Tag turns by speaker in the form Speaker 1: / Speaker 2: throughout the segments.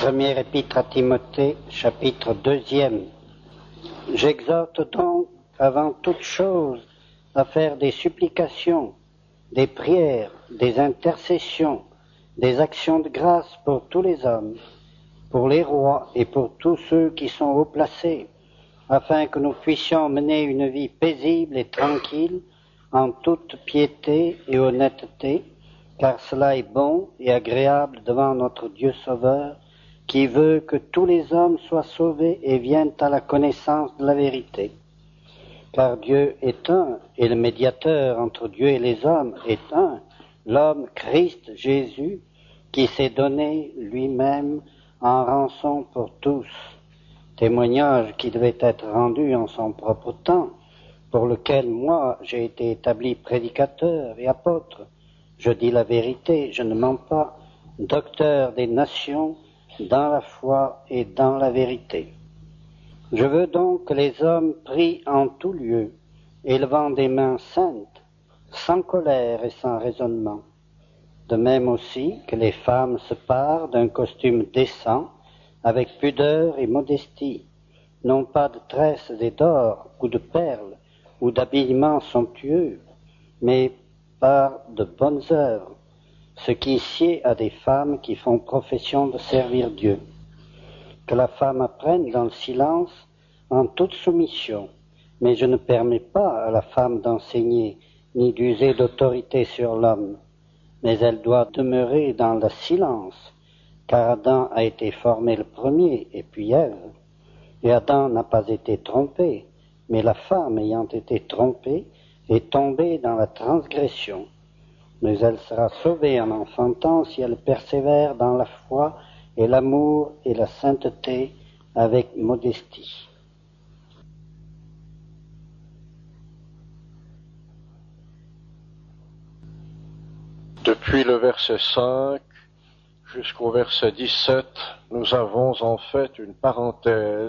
Speaker 1: Première épître à Timothée, chapitre 2. J'exhorte donc, avant toute chose, à faire des supplications, des prières, des intercessions, des actions de grâce pour tous les hommes, pour les rois et pour tous ceux qui sont haut placés, afin que nous puissions mener une vie paisible et tranquille, en toute piété et honnêteté, car cela est bon et agréable devant notre Dieu Sauveur, qui veut que tous les hommes soient sauvés et viennent à la connaissance de la vérité. Car Dieu est un, et le médiateur entre Dieu et les hommes est un, l'homme Christ Jésus, qui s'est donné lui-même en rançon pour tous. Témoignage qui devait être rendu en son propre temps, pour lequel moi j'ai été établi prédicateur et apôtre. Je dis la vérité, je ne mens pas, docteur des nations, dans la foi et dans la vérité. Je veux donc que les hommes prient en tout lieu, élevant des mains saintes, sans colère et sans raisonnement. De même aussi que les femmes se parent d'un costume décent, avec pudeur et modestie, non pas de tresses et d'or ou de perles ou d'habillements somptueux, mais par de bonnes œuvres, ce qui sied à des femmes qui font profession de servir Dieu. Que la femme apprenne dans le silence, en toute soumission, mais je ne permets pas à la femme d'enseigner ni d'user d'autorité sur l'homme, mais elle doit demeurer dans le silence, car Adam a été formé le premier, et puis Ève. Et Adam n'a pas été trompé, mais la femme ayant été trompée est tombée dans la transgression. Mais elle sera sauvée en enfantant si elle persévère dans la foi et l'amour et la sainteté avec modestie.
Speaker 2: Depuis le verset 5 jusqu'au verset 17, nous avons en fait une parenthèse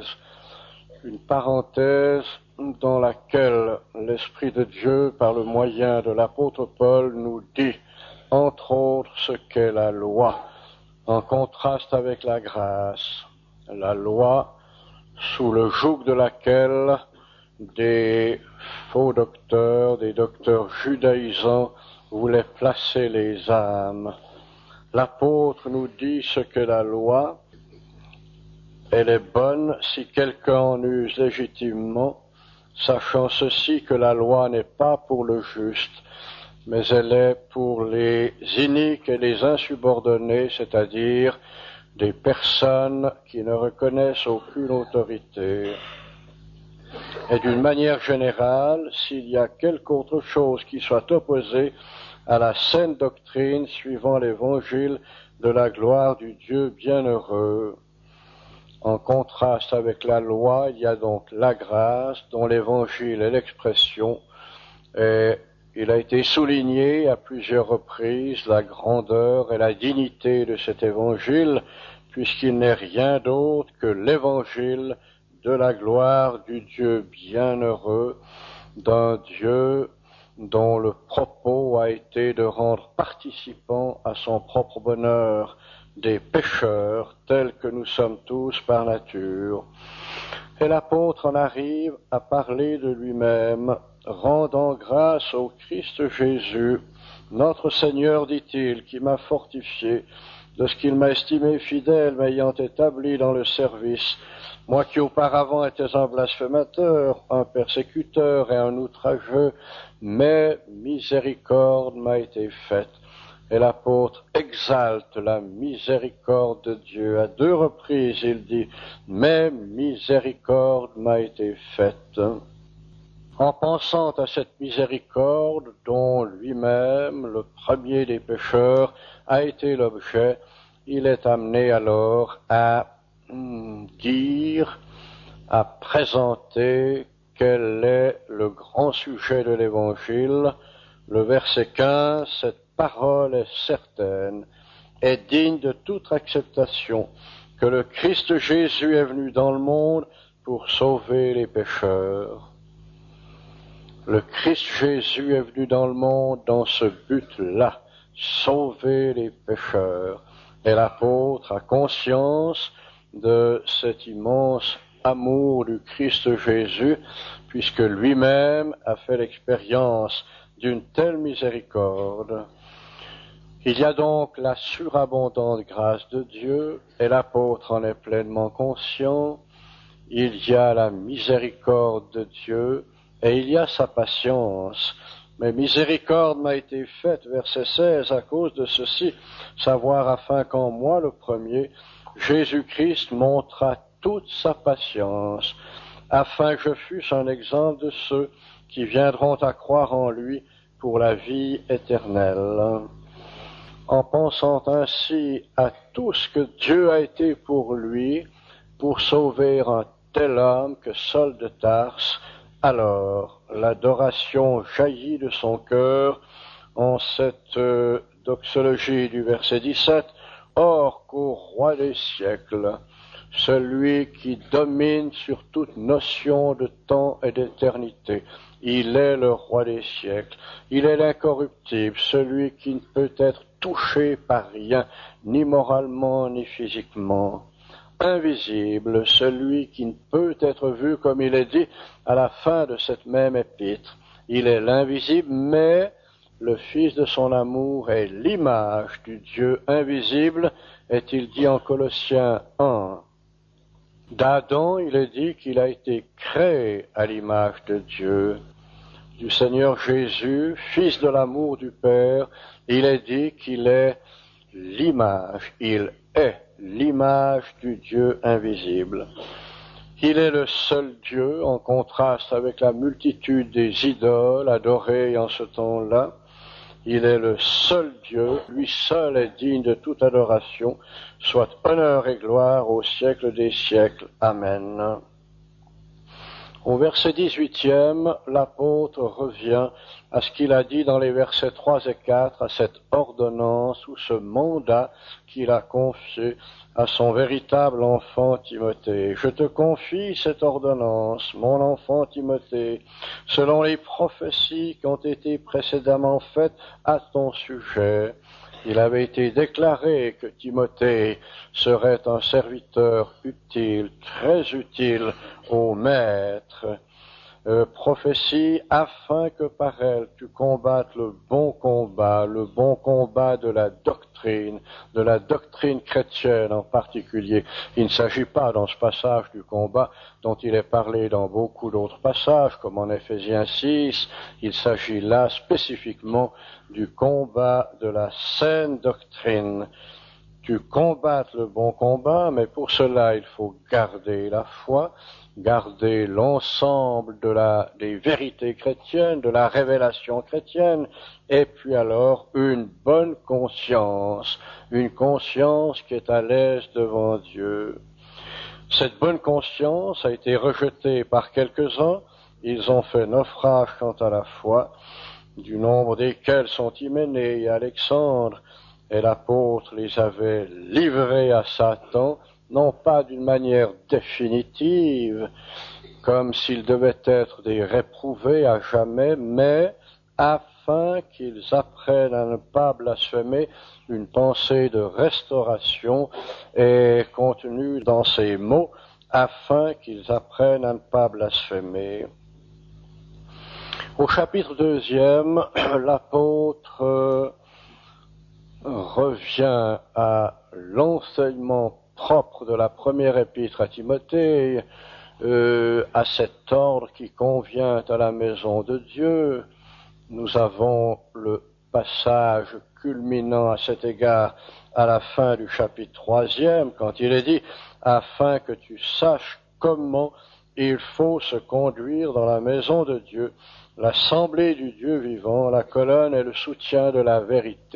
Speaker 2: dans laquelle l'Esprit de Dieu, par le moyen de l'apôtre Paul, nous dit, entre autres, ce qu'est la loi, en contraste avec la grâce. La loi, sous le joug de laquelle des faux docteurs, des docteurs judaïsants, voulaient placer les âmes. L'apôtre nous dit ce que la loi, elle est bonne si quelqu'un en use légitimement, sachant ceci que la loi n'est pas pour le juste, mais elle est pour les iniques et les insubordonnés, c'est-à-dire des personnes qui ne reconnaissent aucune autorité. Et d'une manière générale, s'il y a quelque autre chose qui soit opposée à la saine doctrine suivant l'évangile de la gloire du Dieu bienheureux. En contraste avec la loi, il y a donc la grâce, dont l'évangile est l'expression, et il a été souligné à plusieurs reprises la grandeur et la dignité de cet évangile, puisqu'il n'est rien d'autre que l'évangile de la gloire du Dieu bienheureux, d'un Dieu dont le propos a été de rendre participants à son propre bonheur des pécheurs tels que nous sommes tous par nature. Et l'apôtre en arrive à parler de lui-même, rendant grâce au Christ Jésus, notre Seigneur, dit-il, qui m'a fortifié, de ce qu'il m'a estimé fidèle, m'ayant établi dans le service, moi qui auparavant étais un blasphémateur, un persécuteur et un outrageux, mais miséricorde m'a été faite. Et l'apôtre exalte la miséricorde de Dieu. À 2 reprises, il dit « Mais miséricorde m'a été faite ». En pensant à cette miséricorde dont lui-même, le premier des pécheurs, a été l'objet, il est amené alors à dire, à présenter quel est le grand sujet de l'Évangile. Le verset 15, cette parole est certaine, est digne de toute acceptation, que le Christ Jésus est venu dans le monde pour sauver les pécheurs. Le Christ Jésus est venu dans le monde dans ce but-là, sauver les pécheurs. Et l'apôtre a conscience de cet immense amour du Christ Jésus, puisque lui-même a fait l'expérience d'une telle miséricorde. Il y a donc la surabondante grâce de Dieu, et l'apôtre en est pleinement conscient. Il y a la miséricorde de Dieu, et il y a sa patience. Mais miséricorde m'a été faite, verset 16, à cause de ceci, savoir afin qu'en moi, le premier, Jésus-Christ montra toute sa patience, afin que je fusse un exemple de ceux qui viendront à croire en lui pour la vie éternelle. En pensant ainsi à tout ce que Dieu a été pour lui, pour sauver un tel homme que Saul de Tarse, alors l'adoration jaillit de son cœur en cette doxologie du verset 17, « Or qu'au roi des siècles, celui qui domine sur toute notion de temps et d'éternité, il est le roi des siècles, il est l'incorruptible, celui qui ne peut être touché par rien, ni moralement ni physiquement. Invisible, celui qui ne peut être vu comme il est dit à la fin de cette même épître. Il est l'invisible, mais le Fils de son amour est l'image du Dieu invisible, est-il dit en Colossiens 1. D'Adam, il est dit qu'il a été créé à l'image de Dieu. Du Seigneur Jésus, Fils de l'amour du Père, il est dit qu'il est l'image, il est l'image du Dieu invisible. Il est le seul Dieu, en contraste avec la multitude des idoles adorées en ce temps-là. Il est le seul Dieu, lui seul est digne de toute adoration, soit honneur et gloire au siècle des siècles. Amen. Au verset 18e, l'apôtre revient à ce qu'il a dit dans les versets 3 et 4, à cette ordonnance ou ce mandat qu'il a confié à son véritable enfant Timothée. Je te confie cette ordonnance, mon enfant Timothée, selon les prophéties qui ont été précédemment faites à ton sujet. Il avait été déclaré que Timothée serait un serviteur utile, très utile au Maître. Prophétie afin que par elle tu combattes le bon combat de la doctrine chrétienne en particulier. Il ne s'agit pas dans ce passage du combat dont il est parlé dans beaucoup d'autres passages, comme en Éphésiens 6, il s'agit là spécifiquement du combat de la saine doctrine. Tu combattes le bon combat, mais pour cela il faut garder la foi, garder l'ensemble des vérités chrétiennes, de la révélation chrétienne, et puis alors une bonne conscience, une conscience qui est à l'aise devant Dieu. Cette bonne conscience a été rejetée par quelques-uns, ils ont fait naufrage quant à la foi, du nombre desquels sont Hyménée et Alexandre, et l'apôtre les avait livrés à Satan, non pas d'une manière définitive, comme s'ils devaient être des réprouvés à jamais, mais afin qu'ils apprennent à ne pas blasphémer. Une pensée de restauration est contenue dans ces mots, afin qu'ils apprennent à ne pas blasphémer. Au chapitre 2e, l'apôtre revient à l'enseignement propre de la première épître à Timothée, à cet ordre qui convient à la maison de Dieu. Nous avons le passage culminant à cet égard à la fin du chapitre 3e, quand il est dit « afin que tu saches comment il faut se conduire dans la maison de Dieu, l'assemblée du Dieu vivant, la colonne et le soutien de la vérité. »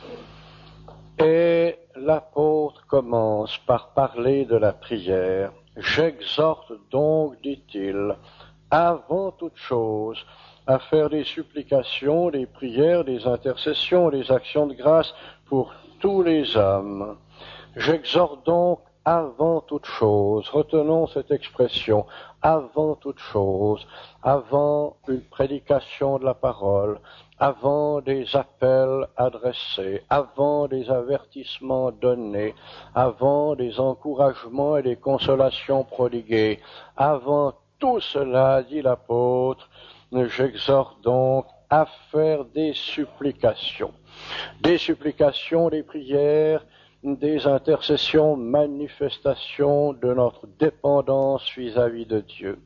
Speaker 2: Et l'apôtre commence par parler de la prière. « J'exhorte donc, dit-il, avant toute chose, à faire des supplications, des prières, des intercessions, des actions de grâce pour tous les hommes. J'exhorte donc avant toute chose, retenons cette expression, avant toute chose, avant une prédication de la parole, avant des appels adressés, avant des avertissements donnés, avant des encouragements et des consolations prodiguées, avant tout cela, dit l'apôtre, j'exhorte donc à faire des supplications, des prières, des intercessions, manifestations de notre dépendance vis-à-vis de Dieu.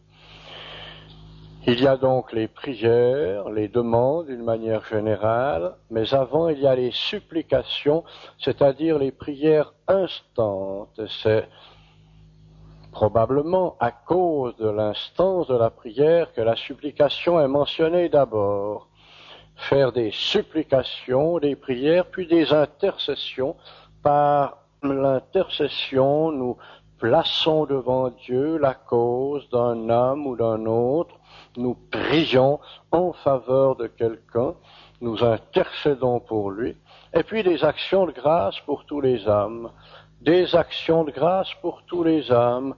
Speaker 2: Il y a donc les prières, les demandes d'une manière générale, mais avant il y a les supplications, c'est-à-dire les prières instantes. C'est probablement à cause de l'instance de la prière que la supplication est mentionnée d'abord. Faire des supplications, des prières, puis des intercessions. Par l'intercession, nous plaçons devant Dieu la cause d'un homme ou d'un autre, nous prions en faveur de quelqu'un, nous intercédons pour lui, et puis des actions de grâce pour tous les hommes, des actions de grâce pour tous les hommes,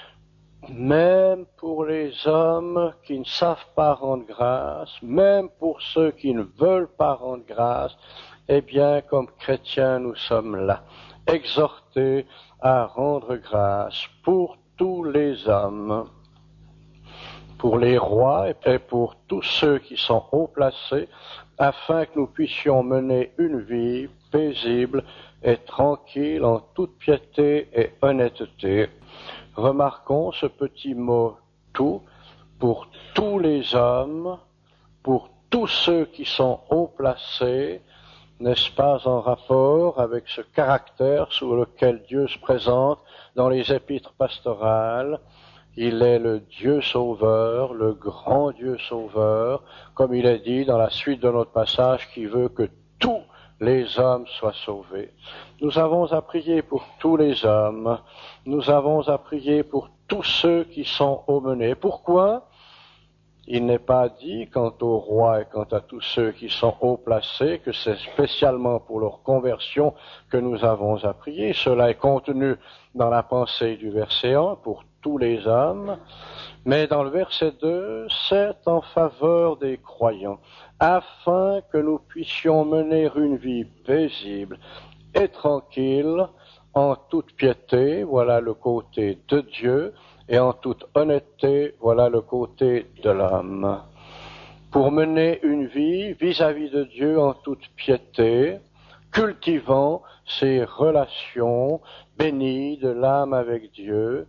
Speaker 2: même pour les hommes qui ne savent pas rendre grâce, même pour ceux qui ne veulent pas rendre grâce, eh bien, comme chrétiens, nous sommes là, exhortés à rendre grâce pour tous les hommes, pour les rois et pour tous ceux qui sont haut placés, afin que nous puissions mener une vie paisible et tranquille en toute piété et honnêteté. Remarquons ce petit mot « tout » pour tous les hommes, pour tous ceux qui sont haut placés, n'est-ce pas en rapport avec ce caractère sous lequel Dieu se présente dans les épîtres pastorales? Il est le Dieu sauveur, le grand Dieu sauveur, comme il est dit dans la suite de notre passage, qui veut que tous les hommes soient sauvés. Nous avons à prier pour tous les hommes, nous avons à prier pour tous ceux qui sont aumenés. Pourquoi? Il n'est pas dit quant au roi et quant à tous ceux qui sont haut placés que c'est spécialement pour leur conversion que nous avons à prier. Cela est contenu dans la pensée du verset 1 pour tous les hommes, mais dans le verset 2, c'est en faveur des croyants, afin que nous puissions mener une vie paisible et tranquille, en toute piété, voilà le côté de Dieu, et en toute honnêteté, voilà le côté de l'homme. Pour mener une vie vis-à-vis de Dieu en toute piété, cultivant ces relations bénies de l'âme avec Dieu,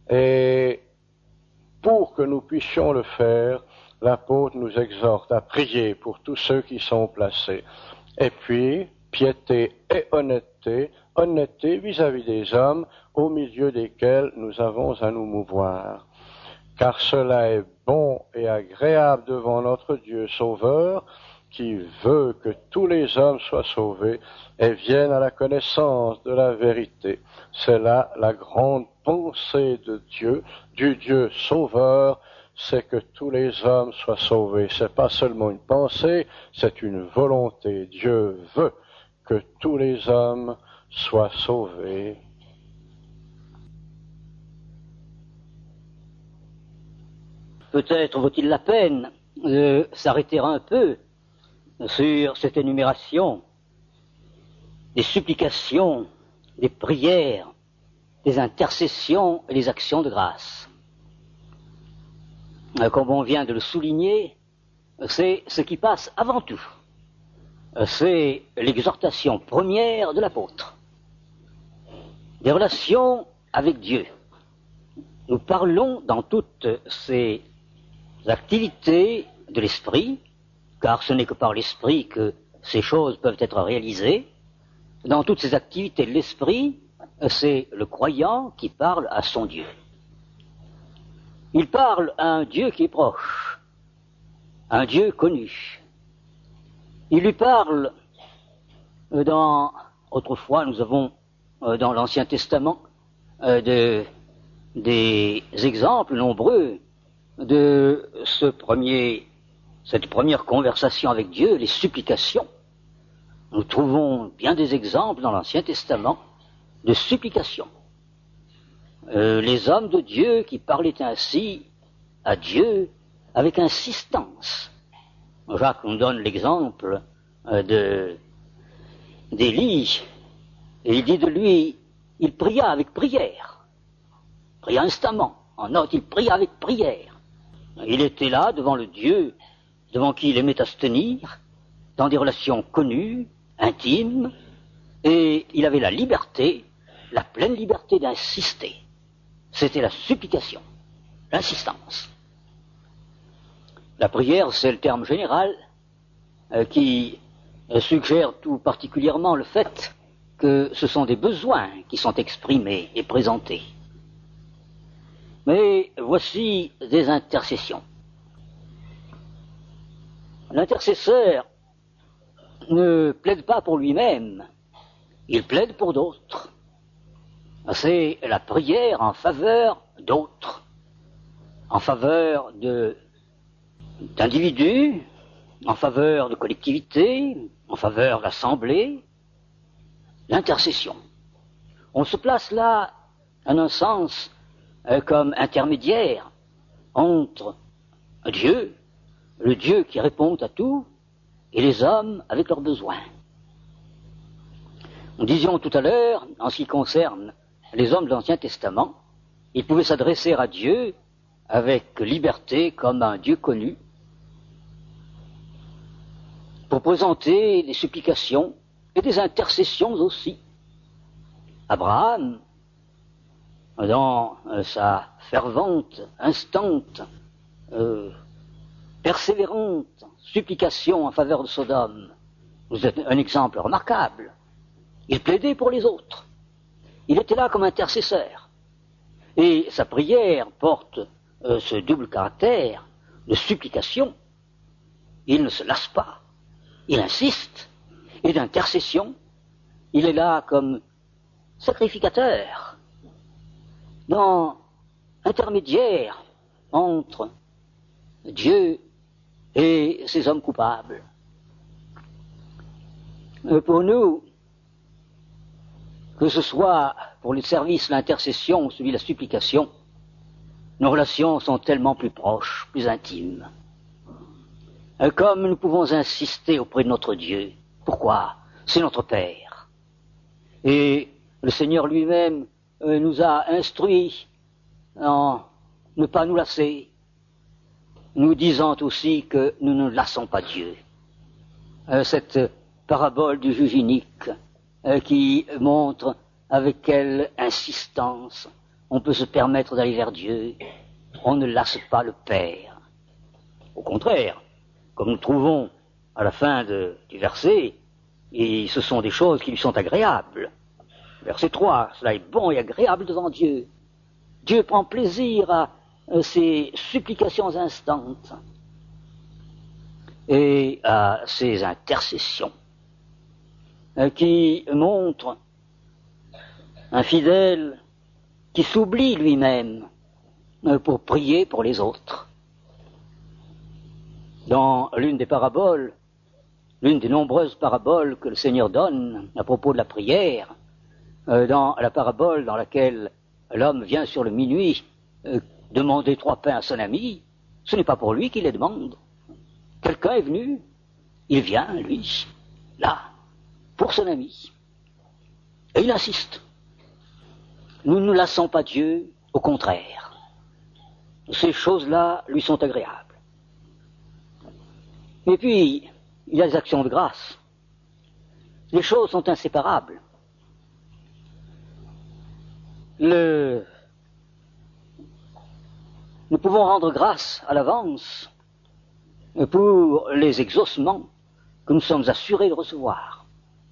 Speaker 2: et pour que nous puissions le faire, l'apôtre nous exhorte à prier pour tous ceux qui sont placés. Et puis, piété et honnêteté, honnêteté vis-à-vis des hommes au milieu desquels nous avons à nous mouvoir. Car cela est bon et agréable devant notre Dieu Sauveur, qui veut que tous les hommes soient sauvés et viennent à la connaissance de la vérité. C'est là la grande pensée de Dieu, du Dieu Sauveur, c'est que tous les hommes soient sauvés. C'est pas seulement une pensée, c'est une volonté. Dieu veut que tous les hommes soient sauvés.
Speaker 3: Peut-être vaut-il la peine de s'arrêter un peu sur cette énumération des supplications, des prières, des intercessions et des actions de grâce. Comme on vient de le souligner, c'est ce qui passe avant tout. C'est l'exhortation première de l'apôtre. Des relations avec Dieu. Nous parlons dans toutes ces activités de l'esprit, car ce n'est que par l'esprit que ces choses peuvent être réalisées. Dans toutes ces activités de l'esprit, c'est le croyant qui parle à son Dieu. Il parle à un Dieu qui est proche, un Dieu connu. Il lui parle autrefois nous avons dans l'Ancien Testament des exemples nombreux de cette première conversation avec Dieu, les supplications. Nous trouvons bien des exemples dans l'Ancien Testament de supplications. les hommes de Dieu qui parlaient ainsi à Dieu avec insistance. Jacques nous donne l'exemple d'Élie, et il dit de lui, il pria avec prière, pria instamment, en note, il pria avec prière. Il était là devant le Dieu, devant qui il aimait à se tenir, dans des relations connues, intimes, et il avait la liberté, la pleine liberté d'insister. C'était la supplication, l'insistance. La prière, c'est le terme général qui suggère tout particulièrement le fait que ce sont des besoins qui sont exprimés et présentés. Mais voici des intercessions. L'intercesseur ne plaide pas pour lui-même, il plaide pour d'autres. C'est la prière en faveur d'autres, en faveur d'individus, en faveur de collectivités, en faveur d'assemblées, l'intercession. On se place là, en un sens, comme intermédiaire entre Dieu, le Dieu qui répond à tout, et les hommes avec leurs besoins. Nous disions tout à l'heure, en ce qui concerne les hommes de l'Ancien Testament, ils pouvaient s'adresser à Dieu avec liberté comme un Dieu connu, pour présenter des supplications et des intercessions aussi. Abraham, dans sa fervente, instante, persévérante supplication en faveur de Sodome, vous êtes un exemple remarquable. Il plaidait pour les autres. Il était là comme intercesseur. Et sa prière porte ce double caractère de supplication. Il ne se lasse pas. Il insiste. Et d'intercession, il est là comme sacrificateur, dans intermédiaire entre Dieu et ces hommes coupables. Pour nous, que ce soit pour le service, l'intercession ou celui de la supplication, nos relations sont tellement plus proches, plus intimes. Comme nous pouvons insister auprès de notre Dieu. Pourquoi? C'est notre Père. Et le Seigneur lui-même nous a instruits en ne pas nous lasser, nous disant aussi que nous ne lassons pas Dieu. Cette parabole du juge inique qui montre avec quelle insistance on peut se permettre d'aller vers Dieu. On ne lasse pas le Père. Au contraire, comme nous trouvons à la fin du verset, et ce sont des choses qui lui sont agréables. Verset 3, cela est bon et agréable devant Dieu. Dieu prend plaisir à ces supplications instantes et à ces intercessions qui montrent un fidèle qui s'oublie lui-même pour prier pour les autres. Dans l'une des paraboles, l'une des nombreuses paraboles que le Seigneur donne à propos de la prière, dans la parabole dans laquelle l'homme vient sur le minuit demander 3 pains à son ami, ce n'est pas pour lui qu'il les demande. Quelqu'un est venu, il vient, lui, là, pour son ami. Et il insiste. Nous ne lassons pas Dieu, au contraire. Ces choses-là lui sont agréables. Et puis, il y a les actions de grâce. Les choses sont inséparables. Nous pouvons rendre grâce à l'avance pour les exaucements que nous sommes assurés de recevoir.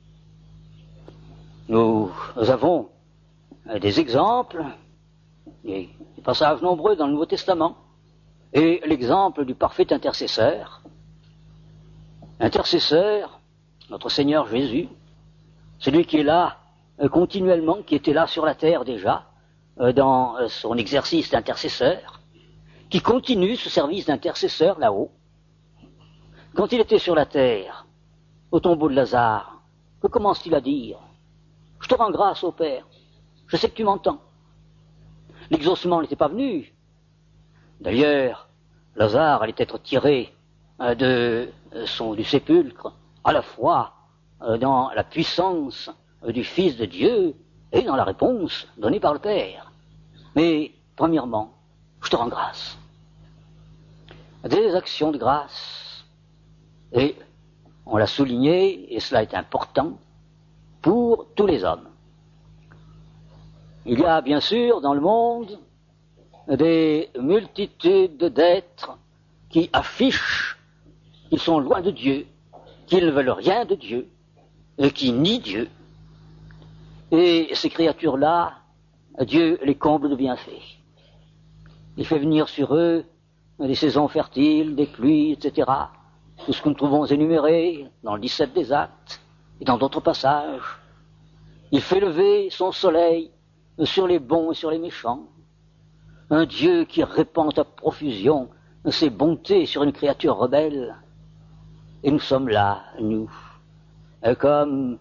Speaker 3: Nous avons des exemples, des passages nombreux dans le Nouveau Testament, et l'exemple du parfait intercesseur. Intercesseur, notre Seigneur Jésus, celui qui est là continuellement, qui était là sur la terre déjà, dans son exercice d'intercesseur, qui continue ce service d'intercesseur là-haut. Quand il était sur la terre, au tombeau de Lazare, que commence-t-il à dire? Je te rends grâce, ô Père, je sais que tu m'entends. L'exaucement n'était pas venu. D'ailleurs, Lazare allait être tiré du sépulcre, à la fois dans la puissance du Fils de Dieu et dans la réponse donnée par le Père. Mais, premièrement, je te rends grâce. Des actions de grâce. Et on l'a souligné, et cela est important, pour tous les hommes. Il y a bien sûr dans le monde des multitudes d'êtres qui affichent qu'ils sont loin de Dieu, qu'ils ne veulent rien de Dieu, et qui nient Dieu. Et ces créatures-là, Dieu les comble de bienfaits. Il fait venir sur eux des saisons fertiles, des pluies, etc. Tout ce que nous trouvons énuméré dans le 17 des Actes et dans d'autres passages. Il fait lever son soleil sur les bons et sur les méchants. Un Dieu qui répand à profusion ses bontés sur une créature rebelle. Et nous sommes là, nous, comme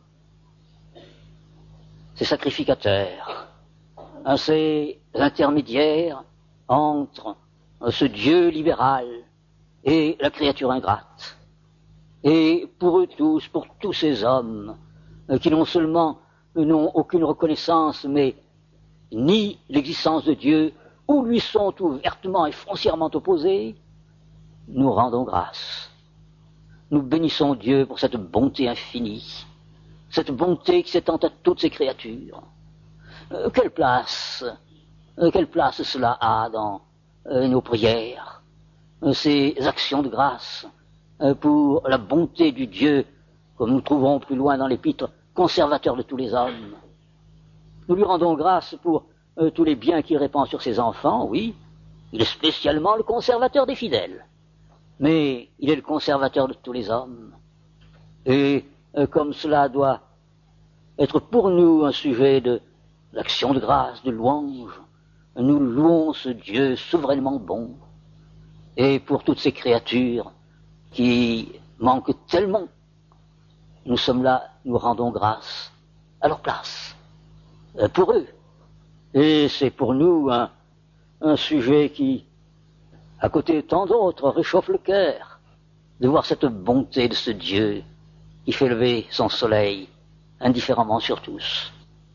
Speaker 3: ces sacrificateurs, ces intermédiaires entre ce Dieu libéral et la créature ingrate. Et pour eux tous, pour tous ces hommes qui non seulement n'ont aucune reconnaissance, mais nient l'existence de Dieu, ou lui sont ouvertement et foncièrement opposés, nous rendons grâce. Nous bénissons Dieu pour cette bonté infinie, cette bonté qui s'étend à toutes ces créatures. Quelle place cela a dans nos prières, ces actions de grâce pour la bonté du Dieu, comme nous trouvons plus loin dans l'épître, conservateur de tous les hommes. Nous lui rendons grâce pour tous les biens qu'il répand sur ses enfants, oui, il est spécialement le conservateur des fidèles, mais il est le conservateur de tous les hommes. Et comme cela doit être pour nous un sujet d'action de grâce, de louange, nous louons ce Dieu souverainement bon. Et pour toutes ces créatures qui manquent tellement, nous sommes là, nous rendons grâce à leur place, pour eux. Et c'est pour nous un sujet qui, à côté de tant d'autres, réchauffe le cœur, de voir cette bonté de ce Dieu qui fait lever son soleil indifféremment sur tous.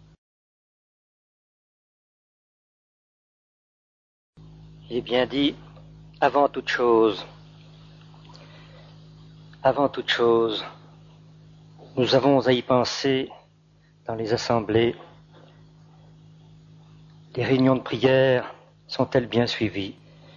Speaker 4: J'ai bien dit, avant toute chose, nous avons à y penser dans les assemblées. Les réunions de prière sont-elles bien suivies?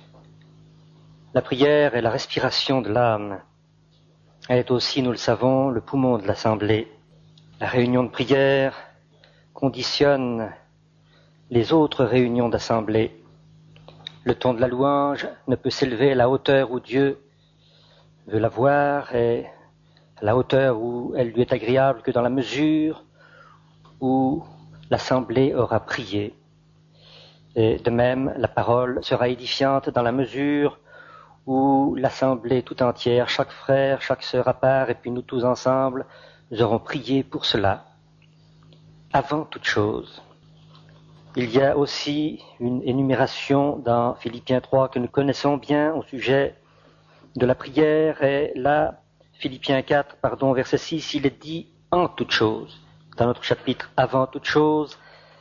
Speaker 4: La prière est la respiration de l'âme. Elle est aussi, nous le savons, le poumon de l'assemblée. La réunion de prière conditionne les autres réunions d'assemblée. Le ton de la louange ne peut s'élever à la hauteur où Dieu veut la voir et à la hauteur où elle lui est agréable que dans la mesure où l'assemblée aura prié. Et de même, la parole sera édifiante dans la mesure où l'assemblée tout entière, chaque frère, chaque sœur à part, et puis nous tous ensemble, nous aurons prié pour cela. Avant toute chose. Il y a aussi une énumération dans Philippiens 3 que nous connaissons bien au sujet de la prière, et là, Philippiens 4, verset 6, il est dit en toute chose. Dans notre chapitre avant toute chose,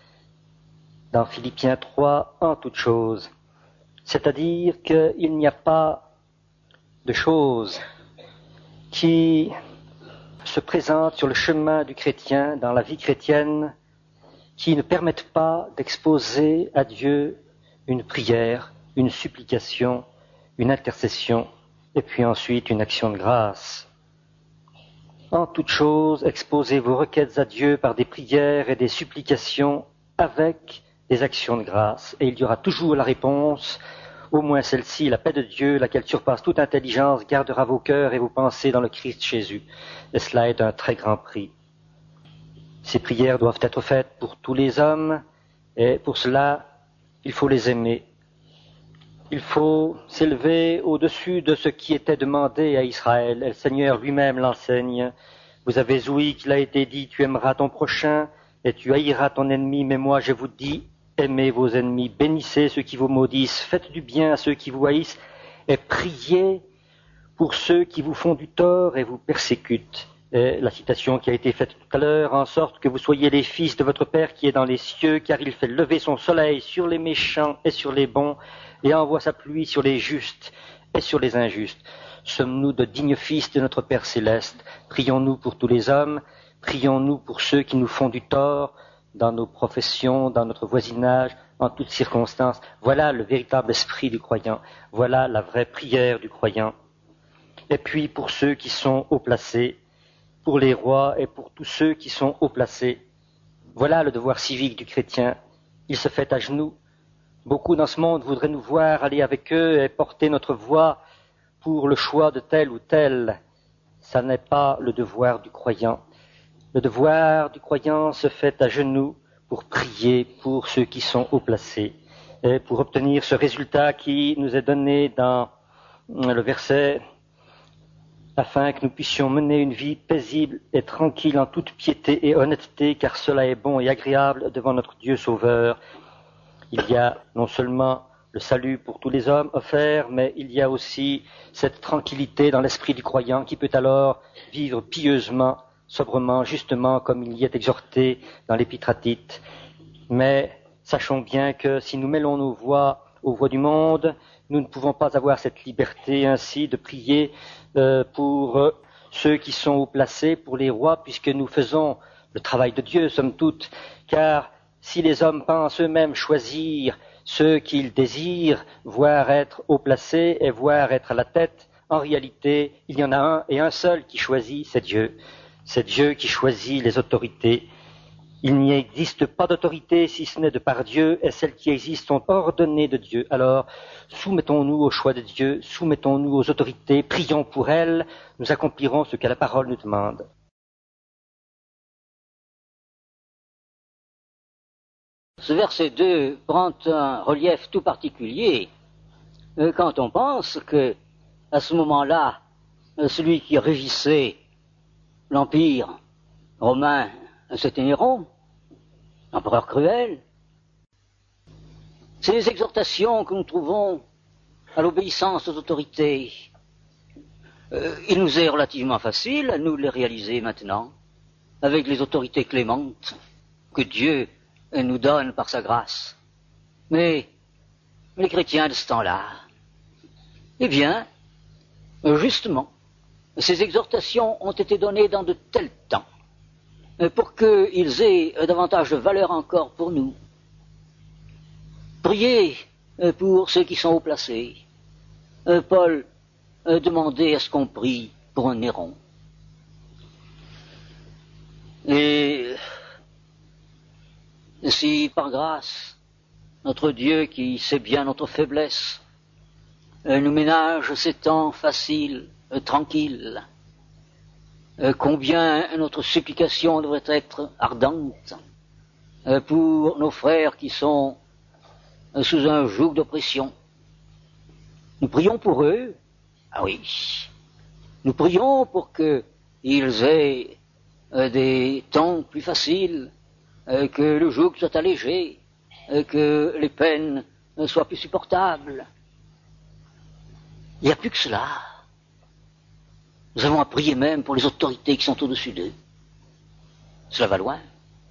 Speaker 4: dans Philippiens 3, en toute chose. C'est-à-dire qu'il n'y a pas de choses qui se présentent sur le chemin du chrétien, dans la vie chrétienne, qui ne permettent pas d'exposer à Dieu une prière, une supplication, une intercession, et puis ensuite une action de grâce. En toute chose, exposez vos requêtes à Dieu par des prières et des supplications avec des actions de grâce. Et il y aura toujours la réponse, au moins celle-ci, la paix de Dieu, laquelle surpasse toute intelligence, gardera vos cœurs et vos pensées dans le Christ Jésus. Et cela est d'un très grand prix. Ces prières doivent être faites pour tous les hommes, et pour cela, il faut les aimer. Il faut s'élever au-dessus de ce qui était demandé à Israël. Et le Seigneur lui-même l'enseigne. Vous avez ouï qu'il a été dit, tu aimeras ton prochain et tu haïras ton ennemi, mais moi je vous dis, aimez vos ennemis, bénissez ceux qui vous maudissent, faites du bien à ceux qui vous haïssent, et priez pour ceux qui vous font du tort et vous persécutent. Et la citation qui a été faite tout à l'heure, en sorte que vous soyez les fils de votre Père qui est dans les cieux, car il fait lever son soleil sur les méchants et sur les bons, et envoie sa pluie sur les justes et sur les injustes. Sommes-nous de dignes fils de notre Père céleste? Prions-nous pour tous les hommes, prions-nous pour ceux qui nous font du tort, dans nos professions, dans notre voisinage, en toutes circonstances. Voilà le véritable esprit du croyant, voilà la vraie prière du croyant. Et puis pour ceux qui sont haut placés, pour les rois et pour tous ceux qui sont haut placés. Voilà le devoir civique du chrétien. Il se fait à genoux. Beaucoup dans ce monde voudraient nous voir aller avec eux et porter notre voix pour le choix de tel ou tel. Ça n'est pas le devoir du croyant. Le devoir du croyant se fait à genoux pour prier pour ceux qui sont haut placés et pour obtenir ce résultat qui nous est donné dans le verset afin que nous puissions mener une vie paisible et tranquille en toute piété et honnêteté, car cela est bon et agréable devant notre Dieu Sauveur. Il y a non seulement le salut pour tous les hommes offert, mais il y a aussi cette tranquillité dans l'esprit du croyant qui peut alors vivre pieusement, sobrement, justement, comme il y est exhorté dans l'Épître à Tite. Mais sachons bien que si nous mêlons nos voix aux voix du monde, nous ne pouvons pas avoir cette liberté ainsi de prier pour ceux qui sont haut placés, pour les rois, puisque nous faisons le travail de Dieu, somme toute, car si les hommes pensent eux-mêmes choisir ceux qu'ils désirent, voir être haut placés et voir être à la tête, en réalité, il y en a un et un seul qui choisit, c'est Dieu. C'est Dieu qui choisit les autorités. Il n'y existe pas d'autorité si ce n'est de par Dieu, et celles qui existent sont ordonnées de Dieu. Alors, soumettons-nous au choix de Dieu, soumettons-nous aux autorités, prions pour elles, nous accomplirons ce que la parole nous demande.
Speaker 3: Ce verset 2 prend un relief tout particulier quand on pense que, à ce moment-là, celui qui régissait l'Empire romain, c'était Néron, l'empereur cruel. C'est les exhortations que nous trouvons à l'obéissance aux autorités. Il nous est relativement facile à nous les réaliser maintenant, avec les autorités clémentes que Dieu nous donne par sa grâce. Mais les chrétiens de ce temps-là, eh bien, justement, ces exhortations ont été données dans de tels temps pour qu'ils aient davantage de valeur encore pour nous. Priez pour ceux qui sont haut placés. Paul demandait à ce qu'on prie pour un Néron. Et si par grâce, notre Dieu qui sait bien notre faiblesse, nous ménage ces temps faciles, tranquilles, combien notre supplication devrait être ardente pour nos frères qui sont sous un joug d'oppression. Nous prions pour eux, ah oui, nous prions pour qu'ils aient des temps plus faciles, que le joug soit allégé, que les peines soient plus supportables. Il n'y a plus que cela. Nous avons à prier même pour les autorités qui sont au-dessus d'eux. Cela va loin.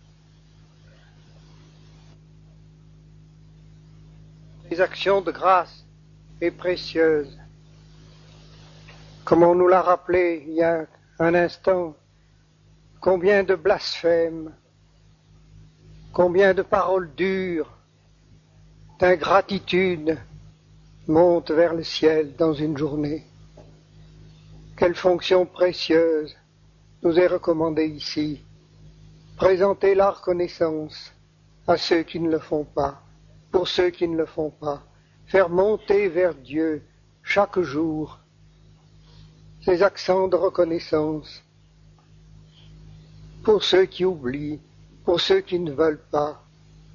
Speaker 5: Les actions de grâce est précieuse. Comme on nous l'a rappelé il y a un instant, combien de blasphèmes, combien de paroles dures, d'ingratitude montent vers le ciel dans une journée. Quelle fonction précieuse nous est recommandée ici. Présenter la reconnaissance à ceux qui ne le font pas, pour ceux qui ne le font pas. Faire monter vers Dieu chaque jour ces accents de reconnaissance pour ceux qui oublient, pour ceux qui ne veulent pas.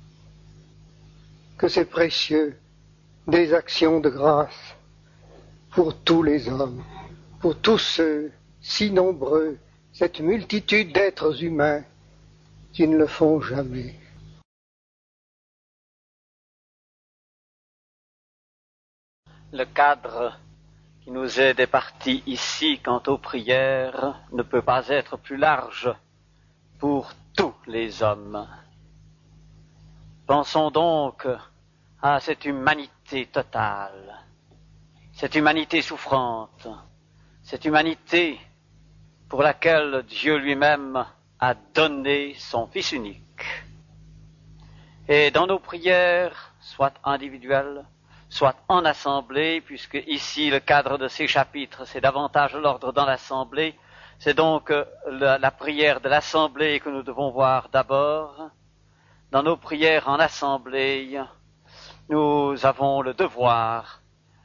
Speaker 5: Que c'est précieux, des actions de grâce pour tous les hommes, pour tous ceux si nombreux, cette multitude d'êtres humains qui ne le font jamais.
Speaker 6: Le cadre qui nous est départi ici quant aux prières ne peut pas être plus large pour tous les hommes. Pensons donc à cette humanité totale, cette humanité souffrante, cette humanité pour laquelle Dieu lui-même a donné son Fils unique. Et dans nos prières, soit individuelles, soit en assemblée, puisque ici le cadre de ces chapitres, c'est davantage l'ordre dans l'assemblée, c'est donc la prière de l'assemblée que nous devons voir d'abord. Dans nos prières en assemblée, nous avons le devoir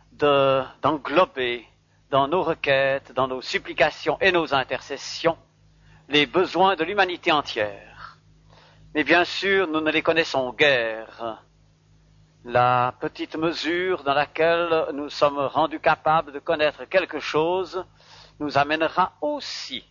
Speaker 6: d'englober dans nos requêtes, dans nos supplications et nos intercessions, les besoins de l'humanité entière. Mais bien sûr, nous ne les connaissons guère. La petite mesure dans laquelle nous sommes rendus capables de connaître quelque chose nous amènera aussi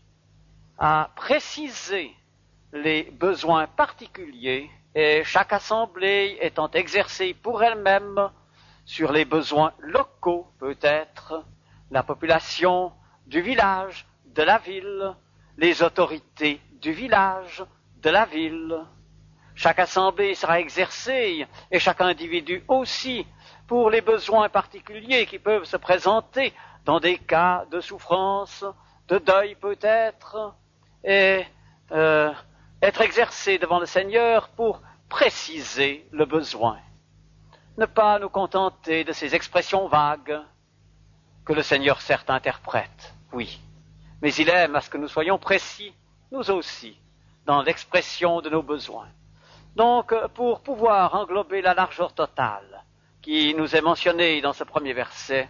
Speaker 6: à préciser les besoins particuliers et chaque assemblée étant exercée pour elle-même sur les besoins locaux, peut-être, la population du village, de la ville, les autorités du village, de la ville. Chaque assemblée sera exercée, et chaque individu aussi, pour les besoins particuliers qui peuvent se présenter dans des cas de souffrance, de deuil peut-être, et être exercé devant le Seigneur pour préciser le besoin. Ne pas nous contenter de ces expressions vagues que le Seigneur certes interprète, oui, mais il aime à ce que nous soyons précis, nous aussi, dans l'expression de nos besoins. Donc, pour pouvoir englober la largeur totale qui nous est mentionnée dans ce premier verset,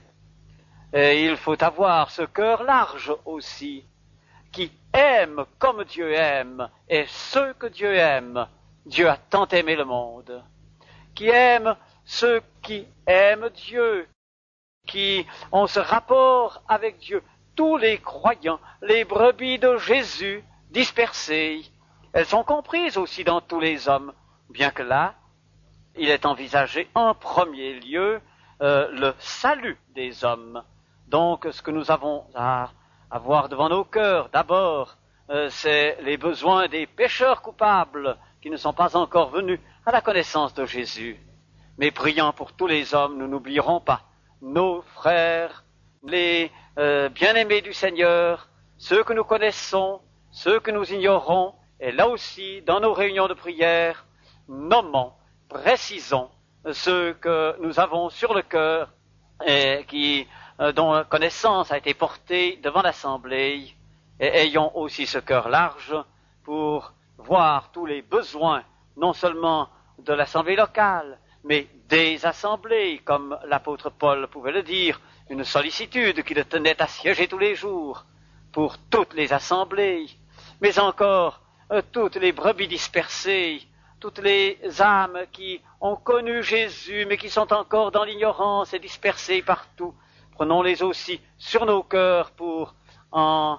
Speaker 6: il faut avoir ce cœur large aussi, qui aime comme Dieu aime, et ceux que Dieu aime, Dieu a tant aimé le monde, qui aime ceux qui aiment Dieu, qui ont ce rapport avec Dieu, tous les croyants, les brebis de Jésus dispersées, elles sont comprises aussi dans tous les hommes, bien que là, il est envisagé en premier lieu le salut des hommes. Donc, ce que nous avons à avoir devant nos cœurs, d'abord, c'est les besoins des pécheurs coupables qui ne sont pas encore venus à la connaissance de Jésus. Mais priant pour tous les hommes, nous n'oublierons pas nos frères, les bien-aimés du Seigneur, ceux que nous connaissons, ceux que nous ignorons, et là aussi, dans nos réunions de prière, nommons, précisons ceux que nous avons sur le cœur et dont connaissance a été portée devant l'Assemblée, et ayons aussi ce cœur large pour voir tous les besoins, non seulement de l'Assemblée locale, mais des assemblées, comme l'apôtre Paul pouvait le dire, une sollicitude qui le tenait à siéger tous les jours, pour toutes les assemblées, mais encore toutes les brebis dispersées, toutes les âmes qui ont connu Jésus, mais qui sont encore dans l'ignorance et dispersées partout. Prenons-les aussi sur nos cœurs pour en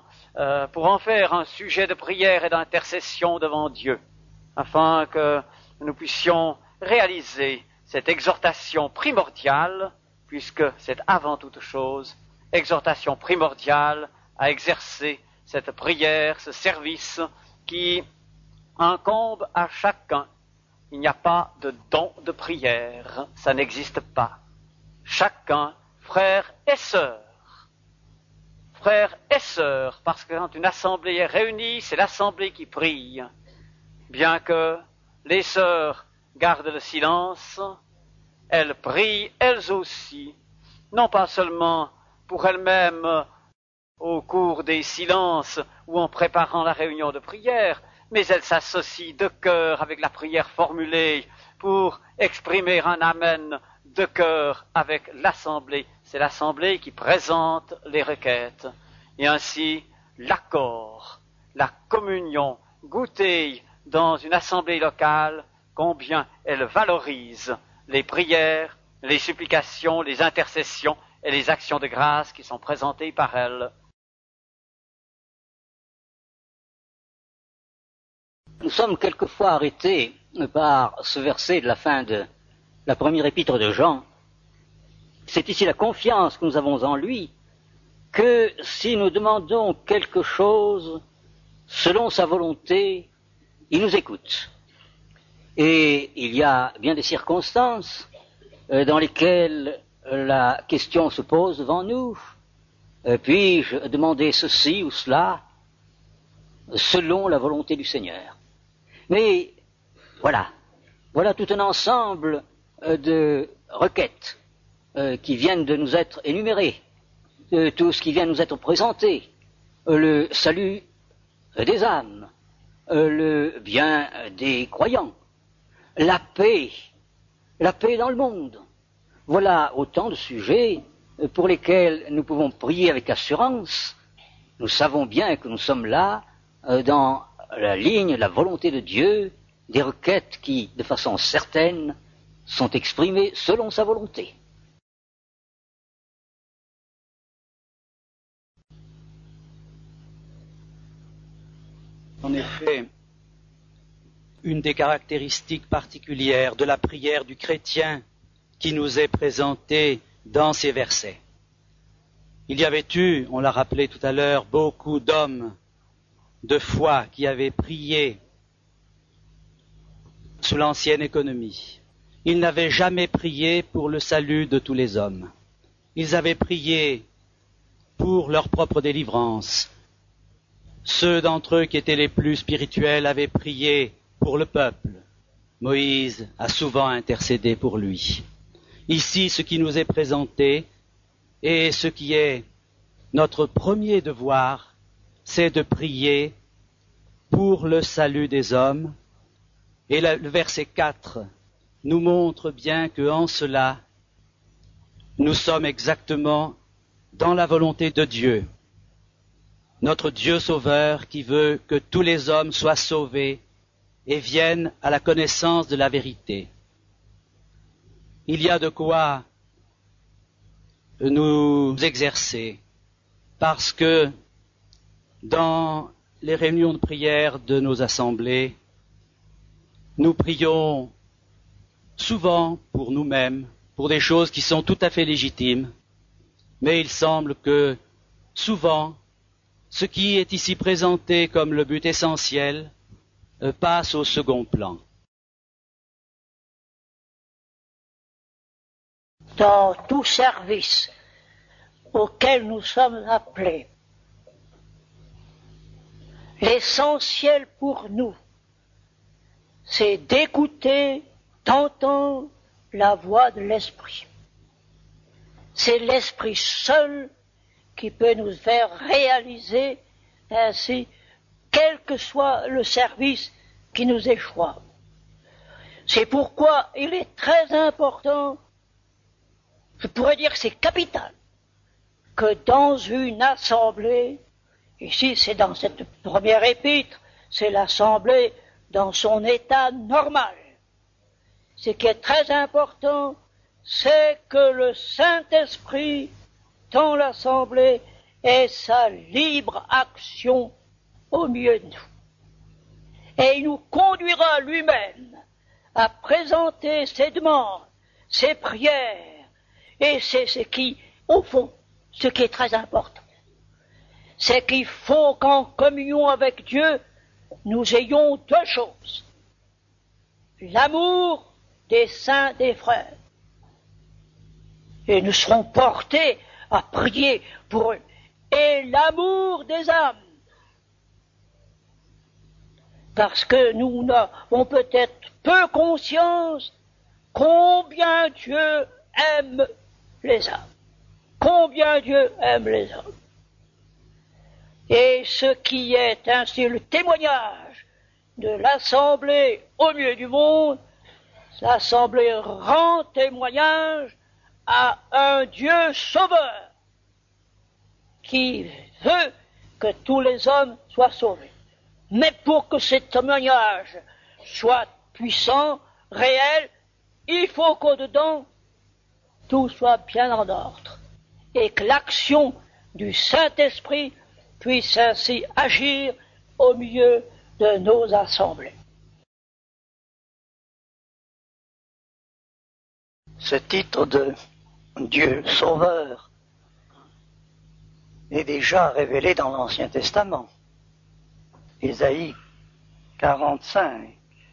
Speaker 6: faire un sujet de prière et d'intercession devant Dieu, afin que nous puissions réaliser cette exhortation primordiale, puisque c'est avant toute chose, exhortation primordiale à exercer cette prière, ce service qui incombe à chacun. Il n'y a pas de don de prière, ça n'existe pas. Chacun, frère et sœur, parce que quand une assemblée est réunie, c'est l'assemblée qui prie. Bien que les sœurs gardent le silence, elles prient elles aussi, non pas seulement pour elles-mêmes au cours des silences ou en préparant la réunion de prière, mais elles s'associent de cœur avec la prière formulée pour exprimer un amen de cœur avec l'assemblée. C'est l'assemblée qui présente les requêtes. Et ainsi, l'accord, la communion goûtée dans une assemblée locale, combien elle valorise les prières, les supplications, les intercessions et les actions de grâce qui sont présentées par elle.
Speaker 3: Nous sommes quelquefois arrêtés par ce verset de la fin de la première épître de Jean, c'est ici la confiance que nous avons en lui, que si nous demandons quelque chose selon sa volonté, il nous écoute. Et il y a bien des circonstances dans lesquelles la question se pose devant nous. Puis-je demander ceci ou cela selon la volonté du Seigneur? Mais voilà tout un ensemble de requêtes qui viennent de nous être énumérées, tout ce qui vient de nous être présenté, le salut des âmes, le bien des croyants, la paix dans le monde. Voilà autant de sujets pour lesquels nous pouvons prier avec assurance. Nous savons bien que nous sommes là dans la ligne, la volonté de Dieu, des requêtes qui, de façon certaine, sont exprimées selon sa volonté.
Speaker 7: En effet, une des caractéristiques particulières de la prière du chrétien qui nous est présentée dans ces versets. Il y avait eu, on l'a rappelé tout à l'heure, beaucoup d'hommes de foi qui avaient prié sous l'ancienne économie. Ils n'avaient jamais prié pour le salut de tous les hommes. Ils avaient prié pour leur propre délivrance. Ceux d'entre eux qui étaient les plus spirituels avaient prié pour le peuple. Moïse a souvent intercédé pour lui. Ici, ce qui nous est présenté et ce qui est notre premier devoir, c'est de prier pour le salut des hommes. Et le verset 4 nous montre bien qu'en cela, nous sommes exactement dans la volonté de Dieu. Notre Dieu sauveur qui veut que tous les hommes soient sauvés et viennent à la connaissance de la vérité. Il y a de quoi nous exercer, parce que dans les réunions de prière de nos assemblées, nous prions souvent pour nous-mêmes, pour des choses qui sont tout à fait légitimes, mais il semble que souvent, ce qui est ici présenté comme le but essentiel passe au second plan.
Speaker 8: Dans tout service auquel nous sommes appelés, l'essentiel pour nous, c'est d'écouter, d'entendre la voix de l'Esprit. C'est l'Esprit seul qui peut nous faire réaliser ainsi, quel que soit le service qui nous échoit. C'est pourquoi il est très important, je pourrais dire que c'est capital, que dans une assemblée, ici c'est dans cette première épître, c'est l'assemblée dans son état normal. Ce qui est très important, c'est que le Saint-Esprit, dans l'assemblée, ait sa libre action au milieu de nous. Et il nous conduira lui-même à présenter ses demandes, ses prières, et c'est ce qui, au fond, ce qui est très important. C'est qu'il faut qu'en communion avec Dieu, nous ayons deux choses. L'amour des saints des frères. Et nous serons portés à prier pour eux. Et l'amour des âmes. Parce que nous n'avons peut-être peu conscience combien Dieu aime les âmes. Combien Dieu aime les âmes. Et ce qui est ainsi le témoignage de l'Assemblée au milieu du monde, l'Assemblée rend témoignage à un Dieu sauveur qui veut que tous les hommes soient sauvés. Mais pour que ce témoignage soit puissant, réel, il faut qu'au-dedans, tout soit bien en ordre et que l'action du Saint-Esprit puisse ainsi agir au milieu de nos assemblées.
Speaker 1: Ce titre de
Speaker 8: Dieu sauveur est déjà révélé dans l'Ancien Testament. Ésaïe 45.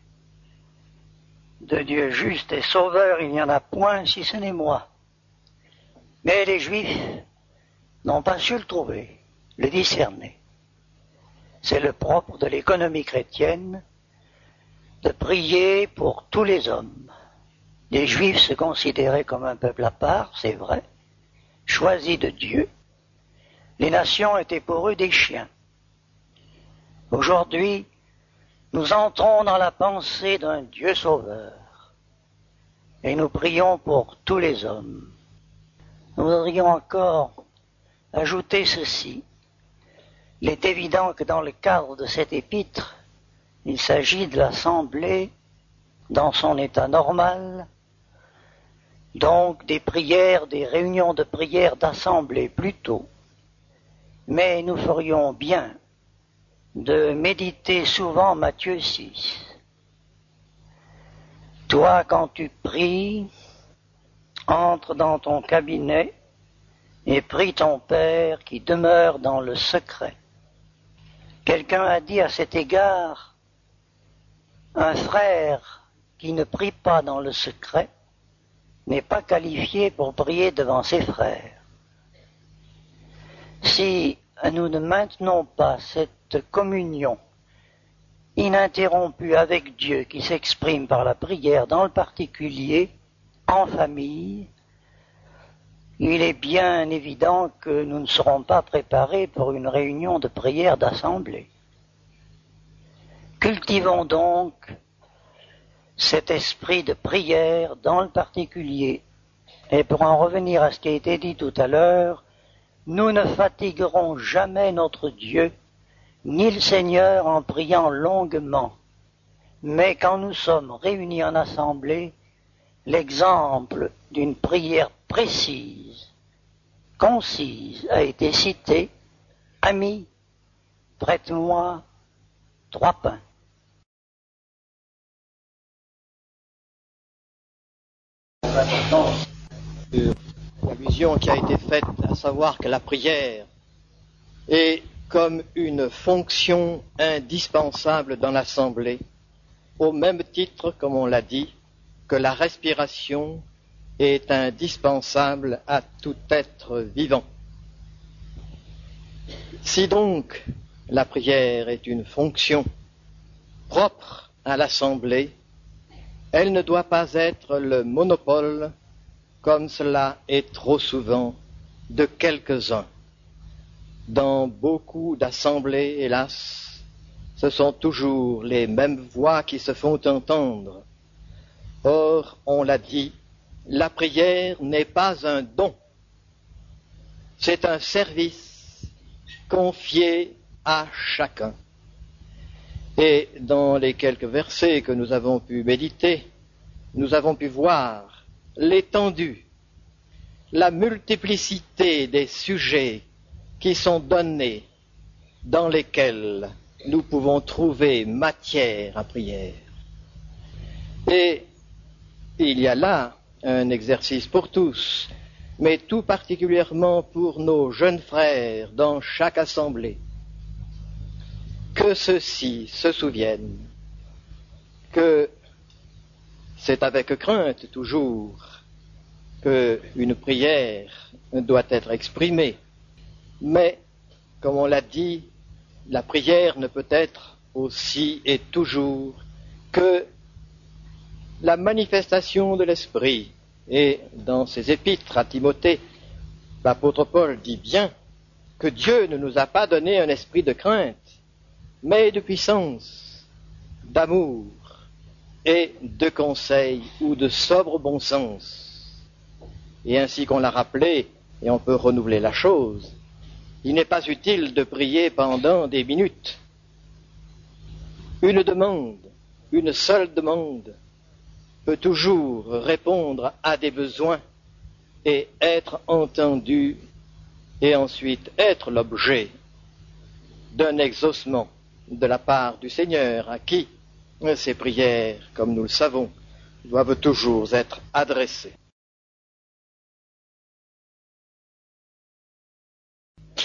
Speaker 8: De Dieu juste et sauveur, il n'y en a point si ce n'est moi. Mais les Juifs n'ont pas su le trouver, le discerner. C'est le propre de l'économie chrétienne de prier pour tous les hommes. Les Juifs se considéraient comme un peuple à part, c'est vrai, choisi de Dieu. Les nations étaient pour eux des chiens. Aujourd'hui, nous entrons dans la pensée d'un Dieu sauveur et nous prions pour tous les hommes. Nous voudrions encore ajouter ceci. Il est évident que dans le cadre de cette épître, il s'agit de l'Assemblée dans son état normal, donc des prières, des réunions de prières d'assemblée plutôt. Mais nous ferions bien de méditer souvent Matthieu 6. Toi, quand tu pries, entre dans ton cabinet et prie ton Père qui demeure dans le secret. Quelqu'un a dit à cet égard, un frère qui ne prie pas dans le secret n'est pas qualifié pour prier devant ses frères. Si nous ne maintenons pas cette communion ininterrompue avec Dieu qui s'exprime par la prière dans le particulier, en famille, il est bien évident que nous ne serons pas préparés pour une réunion de prière d'assemblée. Cultivons donc cet esprit de prière dans le particulier. Et pour en revenir à ce qui a été dit tout à l'heure, nous ne fatiguerons jamais notre Dieu, ni le Seigneur en priant longuement. Mais quand nous sommes réunis en assemblée, l'exemple d'une prière précise, concise, a été cité. Ami, prête-moi 3 pains.
Speaker 9: L'allusion qui a été faite, à savoir que la prière est comme une fonction indispensable dans l'assemblée, au même titre, comme on l'a dit, que la respiration est indispensable à tout être vivant. Si donc la prière est une fonction propre à l'assemblée, elle ne doit pas être le monopole, comme cela est trop souvent, de quelques-uns. Dans beaucoup d'assemblées, hélas, ce sont toujours les mêmes voix qui se font entendre. Or, on l'a dit, la prière n'est pas un don, c'est un service confié à chacun. Et dans les quelques versets que nous avons pu méditer, nous avons pu voir l'étendue, la multiplicité des sujets qui sont donnés, dans lesquels nous pouvons trouver matière à prière. Et il y a là un exercice pour tous, mais tout particulièrement pour nos jeunes frères dans chaque assemblée. Que ceux-ci se souviennent que c'est avec crainte toujours qu'une prière doit être exprimée. Mais, comme on l'a dit, la prière ne peut être aussi et toujours que la manifestation de l'Esprit. Et dans ses épîtres à Timothée, l'apôtre Paul dit bien que Dieu ne nous a pas donné un esprit de crainte, mais de puissance, d'amour et de conseil ou de sobre bon sens. Et ainsi qu'on l'a rappelé, et on peut renouveler la chose, il n'est pas utile de prier pendant des minutes. Une demande, une seule demande, peut toujours répondre à des besoins et être entendue et ensuite être l'objet d'un exaucement de la part du Seigneur à qui ces prières, comme nous le savons, doivent toujours être adressées.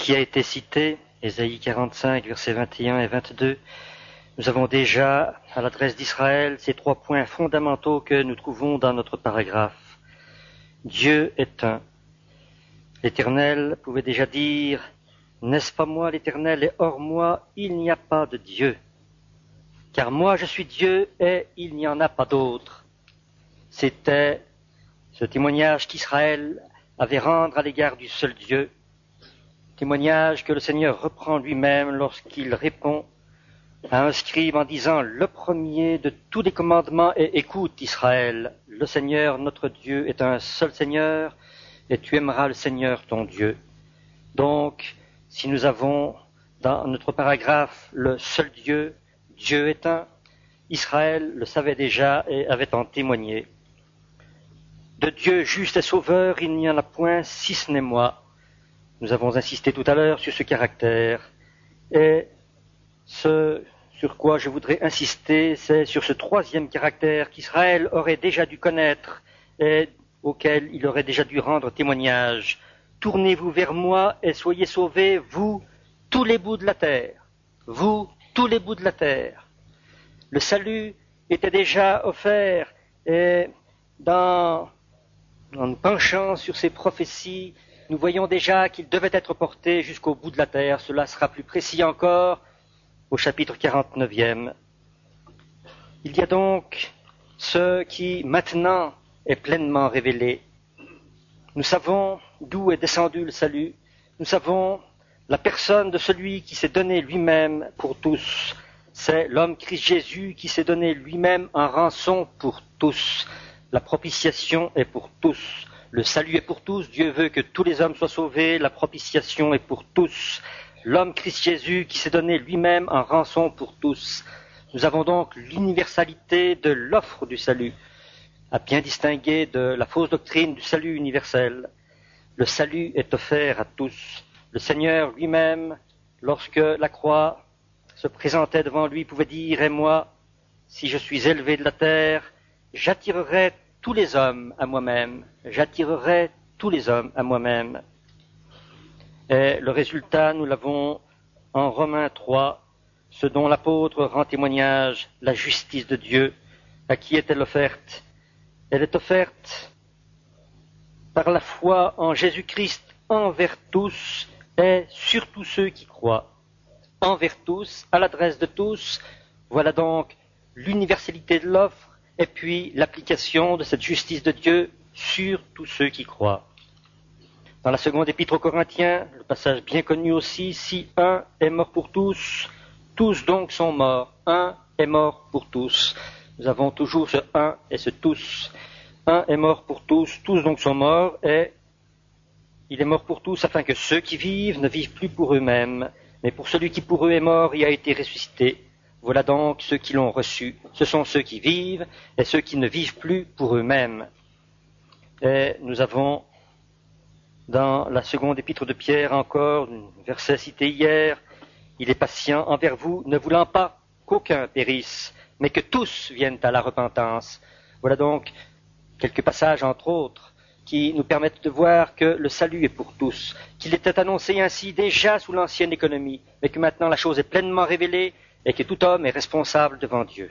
Speaker 4: qui a été cité, Ésaïe 45, versets 21 et 22, nous avons déjà, à l'adresse d'Israël, ces 3 points fondamentaux que nous trouvons dans notre paragraphe. Dieu est un. L'Éternel pouvait déjà dire, « N'est-ce pas moi l'Éternel, et hors moi, il n'y a pas de Dieu. Car moi je suis Dieu, et il n'y en a pas d'autre. » C'était ce témoignage qu'Israël avait rendre à l'égard du seul Dieu, témoignage que le Seigneur reprend lui-même lorsqu'il répond à un scribe en disant « Le premier de tous les commandements est « Écoute Israël, le Seigneur notre Dieu est un seul Seigneur, et tu aimeras le Seigneur ton Dieu. » Donc, si nous avons dans notre paragraphe le seul Dieu, Dieu est un, Israël le savait déjà et avait en témoigné. De Dieu juste et sauveur, il n'y en a point si ce n'est moi. Nous avons insisté tout à l'heure sur ce caractère. Et ce sur quoi je voudrais insister, c'est sur ce 3e caractère qu'Israël aurait déjà dû connaître et auquel il aurait déjà dû rendre témoignage. Tournez-vous vers moi et soyez sauvés, vous, tous les bouts de la terre. Vous, tous les bouts de la terre. Le salut était déjà offert et en nous penchant sur ces prophéties, nous voyons déjà qu'il devait être porté jusqu'au bout de la terre. Cela sera plus précis encore au chapitre 49e. Il y a donc ce qui maintenant est pleinement révélé. Nous savons d'où est descendu le salut. Nous savons la personne de celui qui s'est donné lui-même pour tous. C'est l'homme Christ Jésus qui s'est donné lui-même en rançon pour tous. La propitiation est pour tous. Le salut est pour tous. Dieu veut que tous les hommes soient sauvés. La propitiation est pour tous. L'homme Christ Jésus qui s'est donné lui-même en rançon pour tous. Nous avons donc l'universalité de l'offre du salut, à bien distinguer de la fausse doctrine du salut universel. Le salut est offert à tous. Le Seigneur lui-même, lorsque la croix se présentait devant lui, pouvait dire « Et moi, si je suis élevé de la terre, j'attirerai tous les hommes à moi-même. J'attirerai tous les hommes à moi-même. » Et le résultat, nous l'avons en Romains 3, ce dont l'apôtre rend témoignage, la justice de Dieu. À qui est-elle offerte? Elle est offerte par la foi en Jésus-Christ envers tous et surtout ceux qui croient. Envers tous, à l'adresse de tous. Voilà donc l'universalité de l'offre et puis l'application de cette justice de Dieu sur tous ceux qui croient. Dans la seconde épître aux Corinthiens, le passage bien connu aussi, si un est mort pour tous, tous donc sont morts. Un est mort pour tous. Nous avons toujours ce un et ce tous. Un est mort pour tous donc sont morts, et il est mort pour tous afin que ceux qui vivent ne vivent plus pour eux-mêmes, mais pour celui qui pour eux est mort et a été ressuscité. Voilà donc ceux qui l'ont reçu. Ce sont ceux qui vivent et ceux qui ne vivent plus pour eux-mêmes. Et nous avons dans la seconde épître de Pierre encore, un verset cité hier, il est patient envers vous, ne voulant pas qu'aucun périsse, mais que tous viennent à la repentance. Voilà donc quelques passages, entre autres, qui nous permettent de voir que le salut est pour tous, qu'il était annoncé ainsi déjà sous l'ancienne économie, mais que maintenant la chose est pleinement révélée et que tout homme est responsable devant Dieu.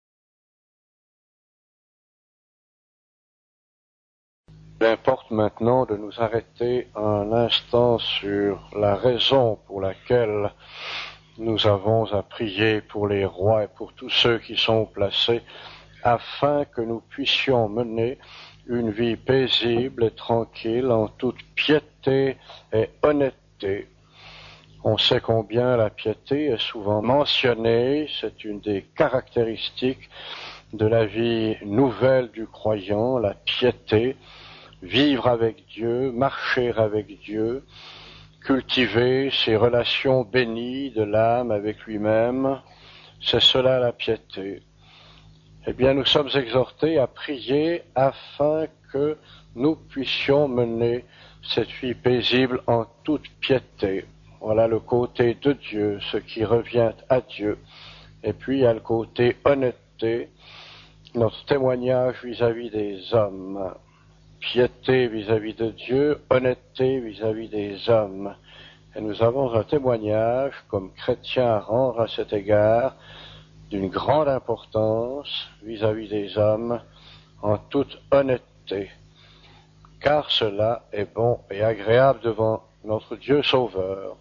Speaker 2: Il importe maintenant de nous arrêter un instant sur la raison pour laquelle nous avons à prier pour les rois et pour tous ceux qui sont placés, afin que nous puissions mener une vie paisible et tranquille en toute piété et honnêteté. On sait combien la piété est souvent mentionnée, c'est une des caractéristiques de la vie nouvelle du croyant, la piété, vivre avec Dieu, marcher avec Dieu, cultiver ses relations bénies de l'âme avec lui-même, c'est cela la piété. Eh bien, nous sommes exhortés à prier afin que nous puissions mener cette vie paisible en toute piété. Voilà le côté de Dieu, ce qui revient à Dieu. Et puis, il y a le côté honnêteté, notre témoignage vis-à-vis des hommes. Piété vis-à-vis de Dieu, honnêteté vis-à-vis des hommes. Et nous avons un témoignage, comme chrétiens, à rendre à cet égard, d'une grande importance vis-à-vis des hommes, en toute honnêteté, car cela est bon et agréable devant notre Dieu Sauveur.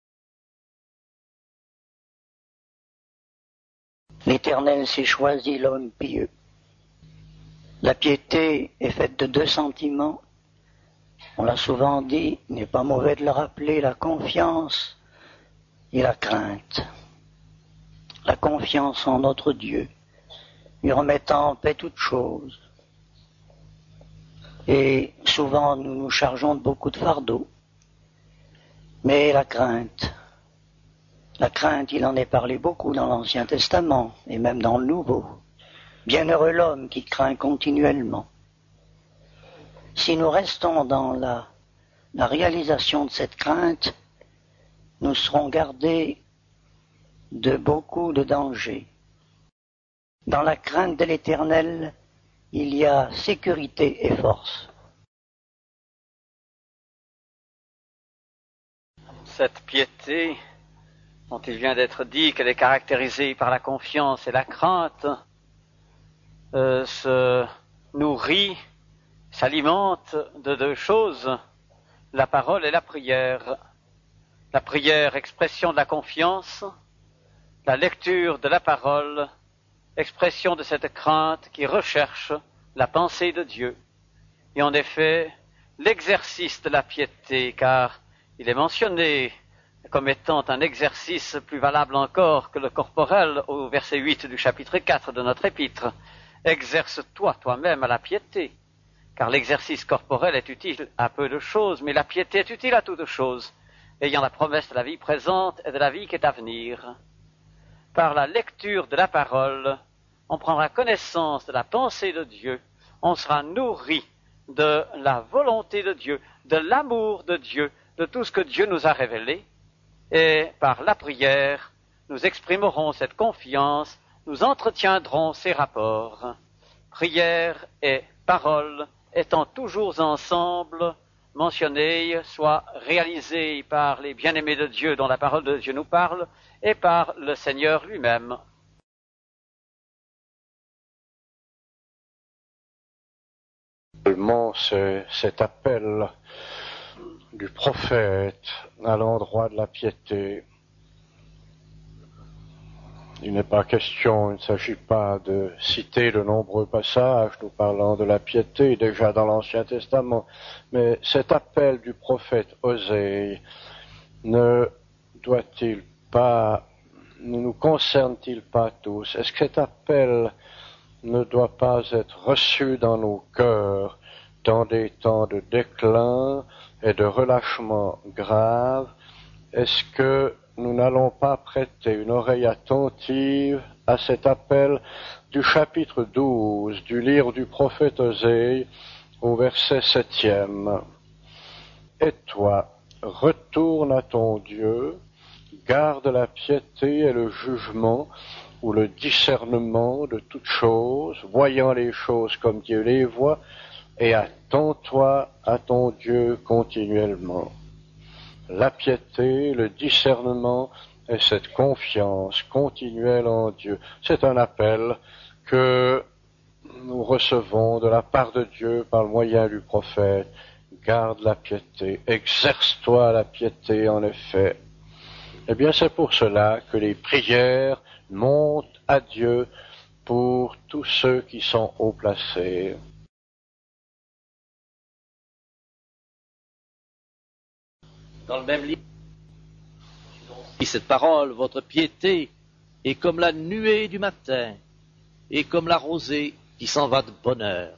Speaker 8: L'Éternel s'est choisi l'homme pieux. La piété est faite de deux sentiments. On l'a souvent dit, il n'est pas mauvais de le rappeler, la confiance et la crainte. La confiance en notre Dieu, lui remettant en paix toutes choses. Et souvent nous nous chargeons de beaucoup de fardeaux. Mais la crainte, il en est parlé beaucoup dans l'Ancien Testament et même dans le Nouveau. Bienheureux l'homme qui craint continuellement. Si nous restons dans la réalisation de cette crainte, nous serons gardés de beaucoup de dangers. Dans la crainte de l'Éternel, il y a sécurité et force.
Speaker 6: Cette piété, dont il vient d'être dit qu'elle est caractérisée par la confiance et la crainte, se nourrit, s'alimente de deux choses, la parole et la prière. La prière, expression de la confiance, la lecture de la parole, expression de cette crainte qui recherche la pensée de Dieu. Et en effet, l'exercice de la piété, car il est mentionné comme étant un exercice plus valable encore que le corporel au verset 8 du chapitre 4 de notre épître. Exerce-toi toi-même à la piété, car l'exercice corporel est utile à peu de choses, mais la piété est utile à toutes choses, ayant la promesse de la vie présente et de la vie qui est à venir. Par la lecture de la parole, on prendra connaissance de la pensée de Dieu, on sera nourri de la volonté de Dieu, de l'amour de Dieu, de tout ce que Dieu nous a révélé, et par la prière, nous exprimerons cette confiance, nous entretiendrons ces rapports. Prière et parole étant toujours ensemble mentionnés, soit réalisés par les bien-aimés de Dieu dont la parole de Dieu nous parle, et par le Seigneur lui-même.
Speaker 2: Seulement, c'est cet appel du prophète à l'endroit de la piété. Il n'est pas question, il ne s'agit pas de citer de nombreux passages nous parlant de la piété déjà dans l'Ancien Testament, mais cet appel du prophète Osée ne nous concerne-t-il pas tous? Est-ce que cet appel ne doit pas être reçu dans nos cœurs dans des temps de déclin et de relâchement grave? Est-ce que nous n'allons pas prêter une oreille attentive à cet appel du chapitre 12 du livre du prophète Osée au verset 7e? Et toi, retourne à ton Dieu, garde la piété et le jugement ou le discernement de toutes choses, voyant les choses comme Dieu les voit, et attends-toi à ton Dieu continuellement. La piété, le discernement et cette confiance continuelle en Dieu, c'est un appel que nous recevons de la part de Dieu par le moyen du prophète. Garde la piété, exerce-toi la piété en effet. Eh bien, c'est pour cela que les prières montent à Dieu pour tous ceux qui sont haut placés.
Speaker 10: Dans le même livre, cette parole, votre piété est comme la nuée du matin et comme la rosée qui s'en va de bonne heure.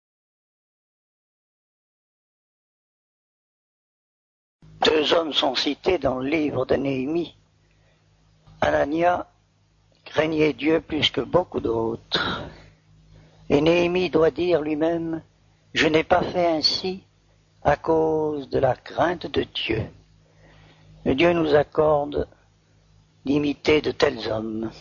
Speaker 8: Deux hommes sont cités dans le livre de Néhémie. Anania craignait Dieu plus que beaucoup d'autres. Et Néhémie doit dire lui-même, « Je n'ai pas fait ainsi à cause de la crainte de Dieu. » Et Dieu nous accorde d'imiter de tels hommes.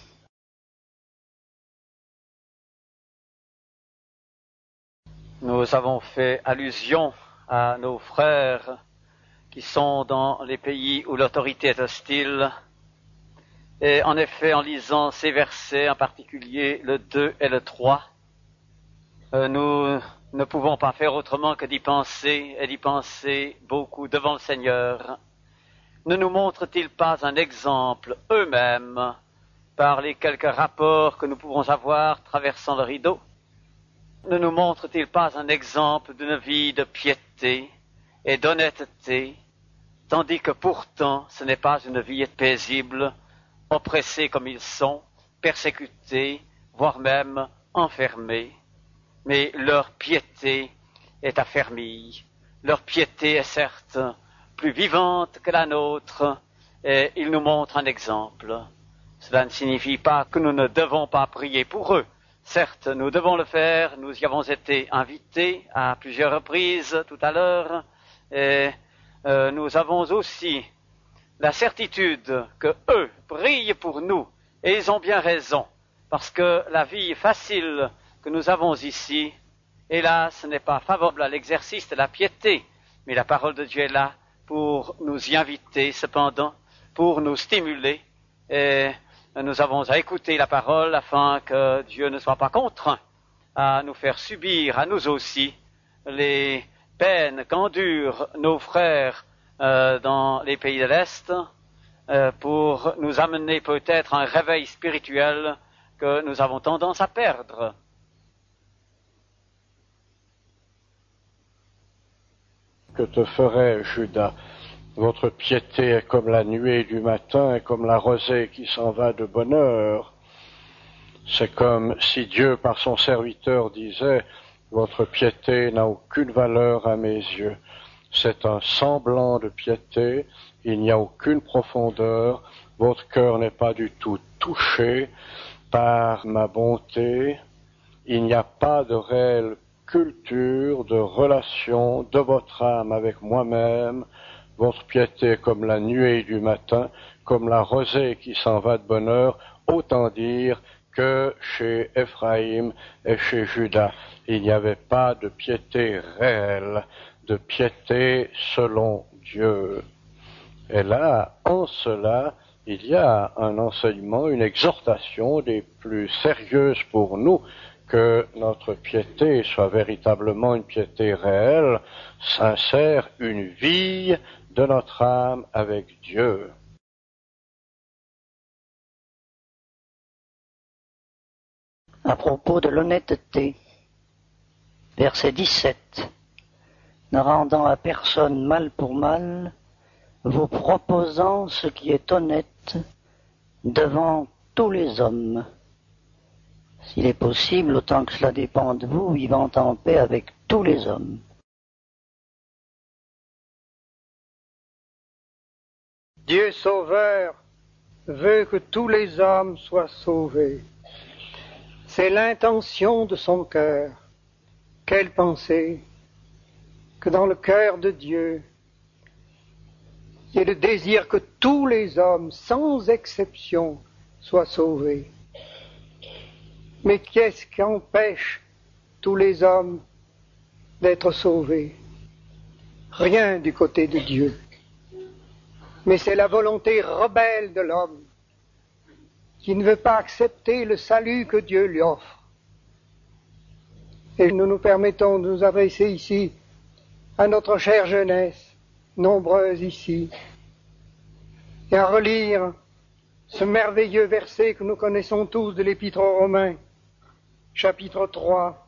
Speaker 6: Nous avons fait allusion à nos frères qui sont dans les pays où l'autorité est hostile. Et en effet, en lisant ces versets, en particulier le 2 et le 3, nous ne pouvons pas faire autrement que d'y penser et d'y penser beaucoup devant le Seigneur. Ne nous montrent-ils pas un exemple eux-mêmes par les quelques rapports que nous pouvons avoir traversant le rideau? Ne nous montrent-ils pas un exemple d'une vie de piété et d'honnêteté, tandis que pourtant ce n'est pas une vie paisible, oppressés comme ils sont, persécutés, voire même enfermés, mais leur piété est affermie. Leur piété est certes plus vivante que la nôtre, et ils nous montrent un exemple. Cela ne signifie pas que nous ne devons pas prier pour eux. Certes, nous devons le faire, nous y avons été invités à plusieurs reprises tout à l'heure, et nous avons aussi la certitude que eux prient pour nous, et ils ont bien raison, parce que la vie facile que nous avons ici, hélas, n'est pas favorable à l'exercice de la piété, mais la parole de Dieu est là pour nous y inviter, cependant, pour nous stimuler, et nous avons à écouter la parole afin que Dieu ne soit pas contraint à nous faire subir, à nous aussi, les peines qu'endurent nos frères dans les pays de l'Est, pour nous amener peut-être à un réveil spirituel que nous avons tendance à perdre.
Speaker 2: Que te ferait Judas? Votre piété est comme la nuée du matin et comme la rosée qui s'en va de bonne heure. C'est comme si Dieu, par son serviteur, disait « Votre piété n'a aucune valeur à mes yeux. C'est un semblant de piété, il n'y a aucune profondeur, votre cœur n'est pas du tout touché par ma bonté, il n'y a pas de réelle culture, de relation de votre âme avec moi-même. Votre piété est comme la nuée du matin, comme la rosée qui s'en va de bonne heure, autant dire que chez Éphraïm et chez Judas, il n'y avait pas de piété réelle, de piété selon Dieu. Et là, en cela, il y a un enseignement, une exhortation des plus sérieuses pour nous, que notre piété soit véritablement une piété réelle, sincère, une vie de notre âme avec Dieu.
Speaker 1: À propos de l'honnêteté, verset 17, ne rendant à personne mal pour mal, vous proposant ce qui est honnête devant tous les hommes. S'il est possible, autant que cela dépend de vous, vivant en paix avec tous les hommes.
Speaker 5: Dieu sauveur veut que tous les hommes soient sauvés. C'est l'intention de son cœur. Quelle pensée que dans le cœur de Dieu, il y ait le désir que tous les hommes, sans exception, soient sauvés. Mais qu'est-ce qui empêche tous les hommes d'être sauvés? Rien du côté de Dieu. Mais c'est la volonté rebelle de l'homme qui ne veut pas accepter le salut que Dieu lui offre. Et nous nous permettons de nous adresser ici à notre chère jeunesse, nombreuse ici, et à relire ce merveilleux verset que nous connaissons tous de l'Épître aux Romains, chapitre 3,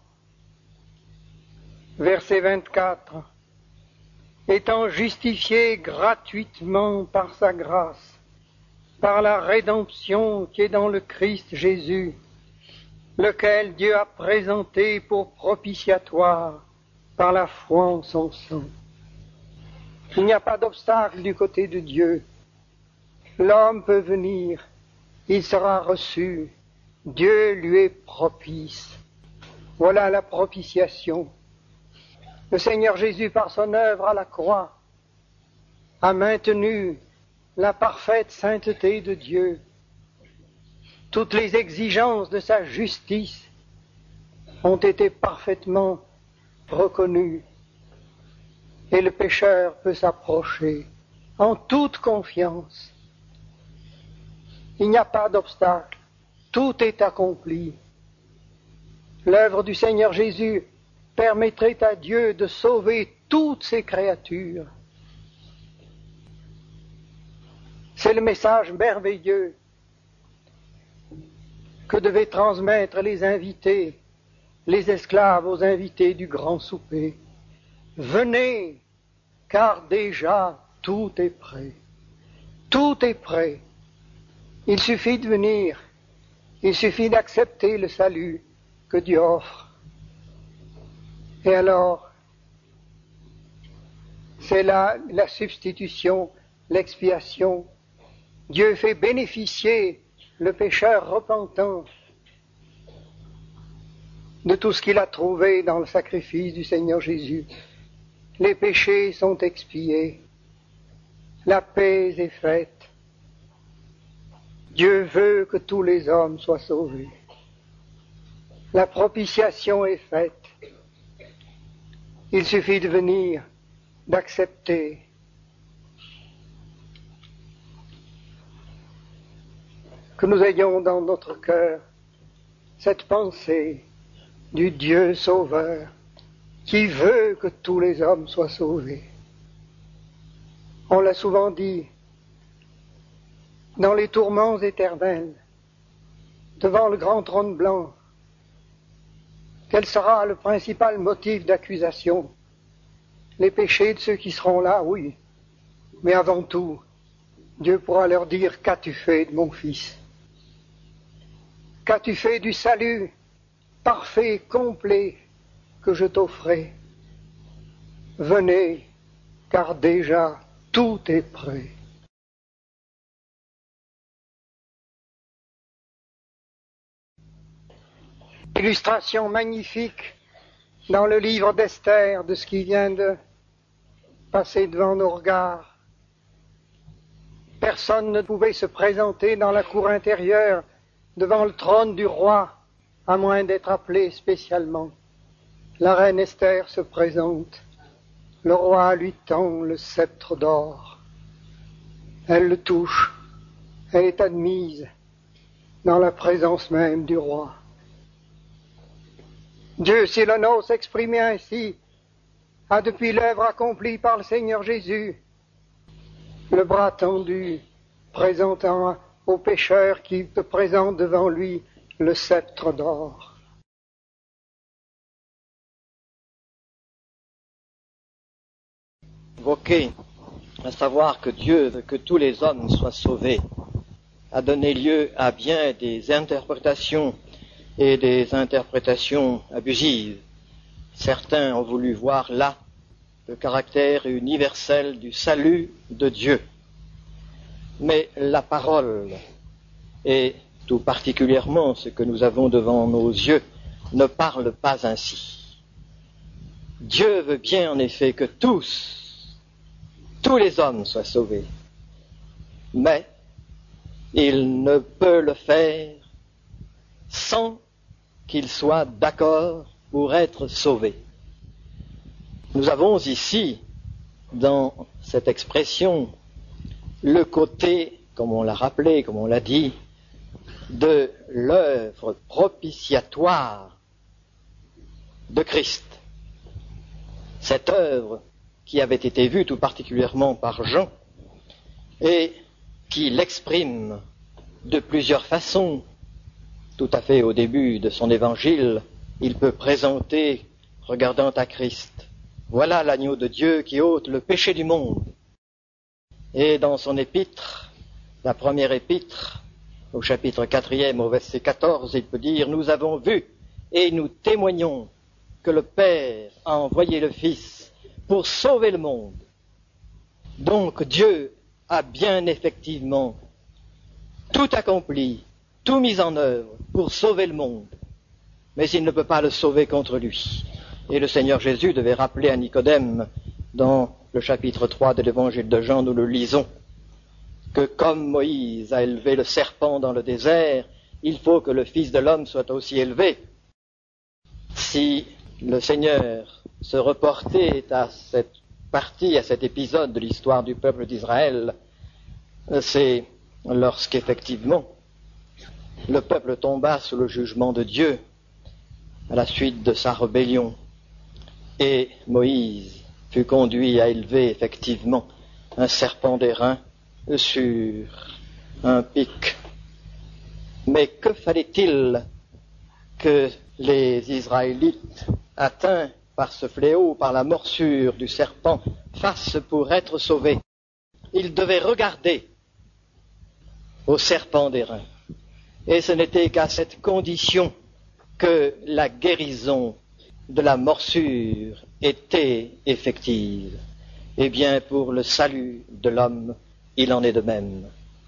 Speaker 5: verset 24. Étant justifiés gratuitement par sa grâce, par la rédemption qui est dans le Christ Jésus, lequel Dieu a présenté pour propitiatoire par la foi en son sang. Il n'y a pas d'obstacle du côté de Dieu. L'homme peut venir, il sera reçu, Dieu lui est propice. Voilà la propitiation. Le Seigneur Jésus, par son œuvre à la croix, a maintenu la parfaite sainteté de Dieu. Toutes les exigences de sa justice ont été parfaitement reconnues. et le pécheur peut s'approcher en toute confiance. Il n'y a pas d'obstacle, tout est accompli. L'œuvre du Seigneur Jésus permettrait à Dieu de sauver toutes ses créatures. C'est le message merveilleux que devaient transmettre les invités, les esclaves aux invités du grand souper. Venez, car déjà tout est prêt. Tout est prêt. Il suffit de venir. Il suffit d'accepter le salut que Dieu offre. Et alors, c'est là la substitution, l'expiation. Dieu fait bénéficier le pécheur repentant de tout ce qu'il a trouvé dans le sacrifice du Seigneur Jésus. Les péchés sont expiés. La paix est faite. Dieu veut que tous les hommes soient sauvés. La propitiation est faite. Il suffit de venir, d'accepter. Que nous ayons dans notre cœur cette pensée du Dieu sauveur qui veut que tous les hommes soient sauvés. On l'a souvent dit, dans les tourments éternels, devant le grand trône blanc, quel sera le principal motif d'accusation? Les péchés de ceux qui seront là, oui, mais avant tout, Dieu pourra leur dire, qu'as-tu fait de mon fils? Qu'as-tu fait du salut parfait, complet, que je t'offrais? Venez, car déjà tout est prêt. Illustration magnifique dans le livre d'Esther de ce qui vient de passer devant nos regards. Personne ne pouvait se présenter dans la cour intérieure devant le trône du roi, à moins d'être appelé spécialement. La reine Esther se présente. Le roi lui tend le sceptre d'or. Elle le touche. Elle est admise dans la présence même du roi. Dieu, s'il en ose s'exprimer ainsi, a depuis l'œuvre accomplie par le Seigneur Jésus, le bras tendu, présentant aux pécheurs qui te présentent devant lui le sceptre d'or.
Speaker 9: Invoquer, à savoir que Dieu veut que tous les hommes soient sauvés, a donné lieu à bien des interprétations et des interprétations abusives. Certains ont voulu voir là le caractère universel du salut de Dieu. Mais la parole, et tout particulièrement ce que nous avons devant nos yeux, ne parle pas ainsi. Dieu veut bien en effet que tous les hommes soient sauvés, mais il ne peut le faire sans qu'ils soient d'accord pour être sauvés. Nous avons ici, dans cette expression, le côté, comme on l'a rappelé, comme on l'a dit, de l'œuvre propitiatoire de Christ. Cette œuvre qui avait été vue tout particulièrement par Jean et qui l'exprime de plusieurs façons. Tout à fait au début de son évangile, il peut présenter, regardant à Christ, voilà l'agneau de Dieu qui ôte le péché du monde. Et dans son épître, la première épître, au chapitre 4e, au verset 14, il peut dire, nous avons vu et nous témoignons que le Père a envoyé le Fils pour sauver le monde. Donc Dieu a bien effectivement tout accompli, tout mis en œuvre pour sauver le monde, mais il ne peut pas le sauver contre lui. Et le Seigneur Jésus devait rappeler à Nicodème, dans le chapitre 3 de l'évangile de Jean, nous le lisons, que comme Moïse a élevé le serpent dans le désert, il faut que le Fils de l'homme soit aussi élevé. Si le Seigneur se reportait à cette partie à cet épisode de l'histoire du peuple d'Israël, c'est lorsqu'effectivement le peuple tomba sous le jugement de Dieu à la suite de sa rébellion et Moïse fut conduit à élever effectivement un serpent d'airain sur un pic. Mais que fallait-il que les Israélites, atteints par ce fléau, par la morsure du serpent, fassent pour être sauvés? Ils devaient regarder au serpent d'airain. Et ce n'était qu'à cette condition que la guérison de la morsure était effective. Eh bien, pour le salut de l'homme, il en est de même.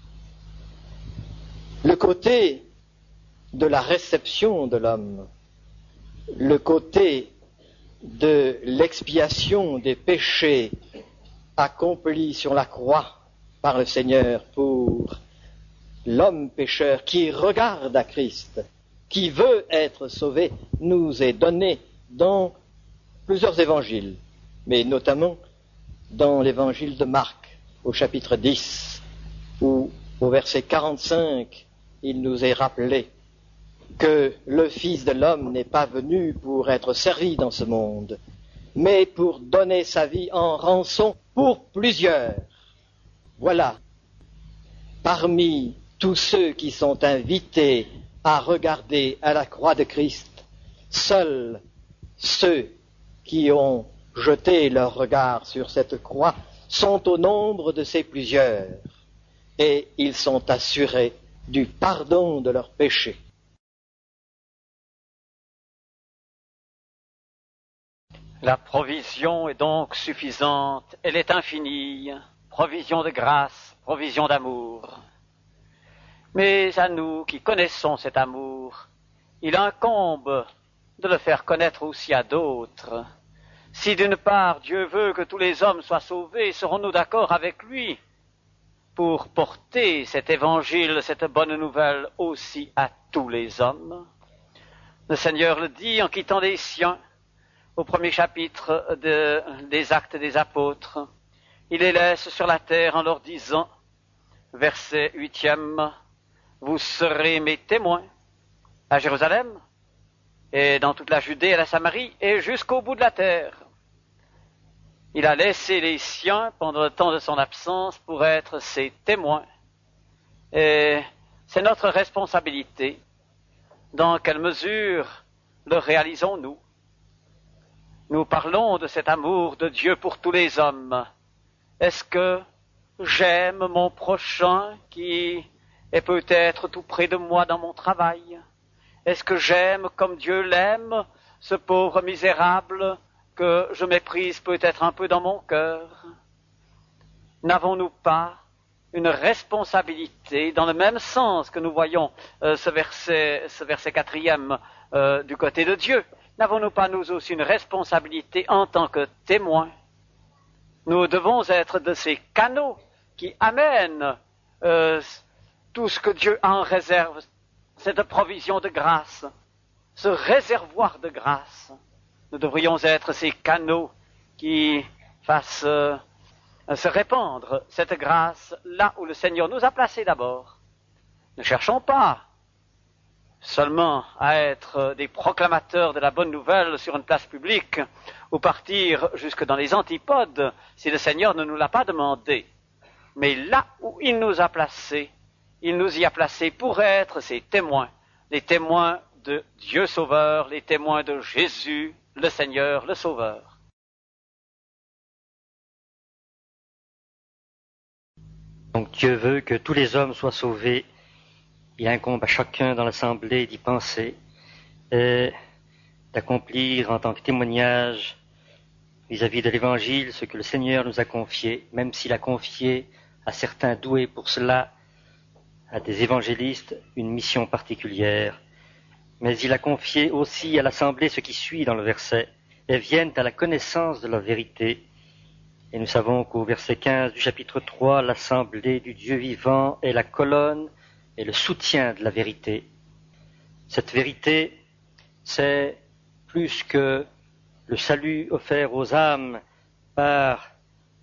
Speaker 9: Le côté de la réception de l'homme, le côté de l'expiation des péchés accomplis sur la croix par le Seigneur pour l'homme pécheur qui regarde à Christ, qui veut être sauvé, nous est donné dans plusieurs évangiles, mais notamment dans l'évangile de Marc, au chapitre 10, où au verset 45, il nous est rappelé que le Fils de l'homme n'est pas venu pour être servi dans ce monde, mais pour donner sa vie en rançon pour plusieurs. Voilà, parmi tous ceux qui sont invités à regarder à la croix de Christ, seuls ceux qui ont jeté leur regard sur cette croix sont au nombre de ces plusieurs, et ils sont assurés du pardon de leurs péchés.
Speaker 6: La provision est donc suffisante, elle est infinie, provision de grâce, provision d'amour. Mais à nous qui connaissons cet amour, il incombe de le faire connaître aussi à d'autres. Si d'une part Dieu veut que tous les hommes soient sauvés, serons-nous d'accord avec lui pour porter cet évangile, cette bonne nouvelle aussi à tous les hommes? Le Seigneur le dit en quittant les siens au premier chapitre des Actes des Apôtres. Il les laisse sur la terre en leur disant, verset 8e, « Vous serez mes témoins à Jérusalem et dans toute la Judée et la Samarie et jusqu'au bout de la terre. » Il a laissé les siens pendant le temps de son absence pour être ses témoins. Et c'est notre responsabilité. Dans quelle mesure le réalisons-nous? Nous parlons de cet amour de Dieu pour tous les hommes. Est-ce que j'aime mon prochain qui est peut-être tout près de moi dans mon travail? Est-ce que j'aime comme Dieu l'aime, ce pauvre misérable que je méprise peut-être un peu dans mon cœur? N'avons-nous pas une responsabilité dans le même sens que nous voyons ce verset 4e du côté de Dieu? N'avons-nous pas nous aussi une responsabilité en tant que témoins? Nous devons être de ces canaux qui amènent tout ce que Dieu en réserve, cette provision de grâce, ce réservoir de grâce. Nous devrions être ces canaux qui fassent se répandre cette grâce là où le Seigneur nous a placés d'abord. Ne cherchons pas seulement à être des proclamateurs de la bonne nouvelle sur une place publique ou partir jusque dans les antipodes si le Seigneur ne nous l'a pas demandé. Mais là où il nous a placés, il nous y a placés pour être ses témoins, les témoins de Dieu Sauveur, les témoins de Jésus, le Seigneur, le Sauveur.
Speaker 4: Donc Dieu veut que tous les hommes soient sauvés. Il incombe à chacun dans l'assemblée d'y penser et d'accomplir en tant que témoignage vis-à-vis de l'Évangile ce que le Seigneur nous a confié, même s'il a confié à certains doués pour cela, à des évangélistes, une mission particulière. Mais il a confié aussi à l'assemblée ce qui suit dans le verset, et viennent à la connaissance de la vérité. Et nous savons qu'au verset 15 du chapitre 3, l'assemblée du Dieu vivant est la colonne et le soutien de la vérité. Cette vérité, c'est plus que le salut offert aux âmes par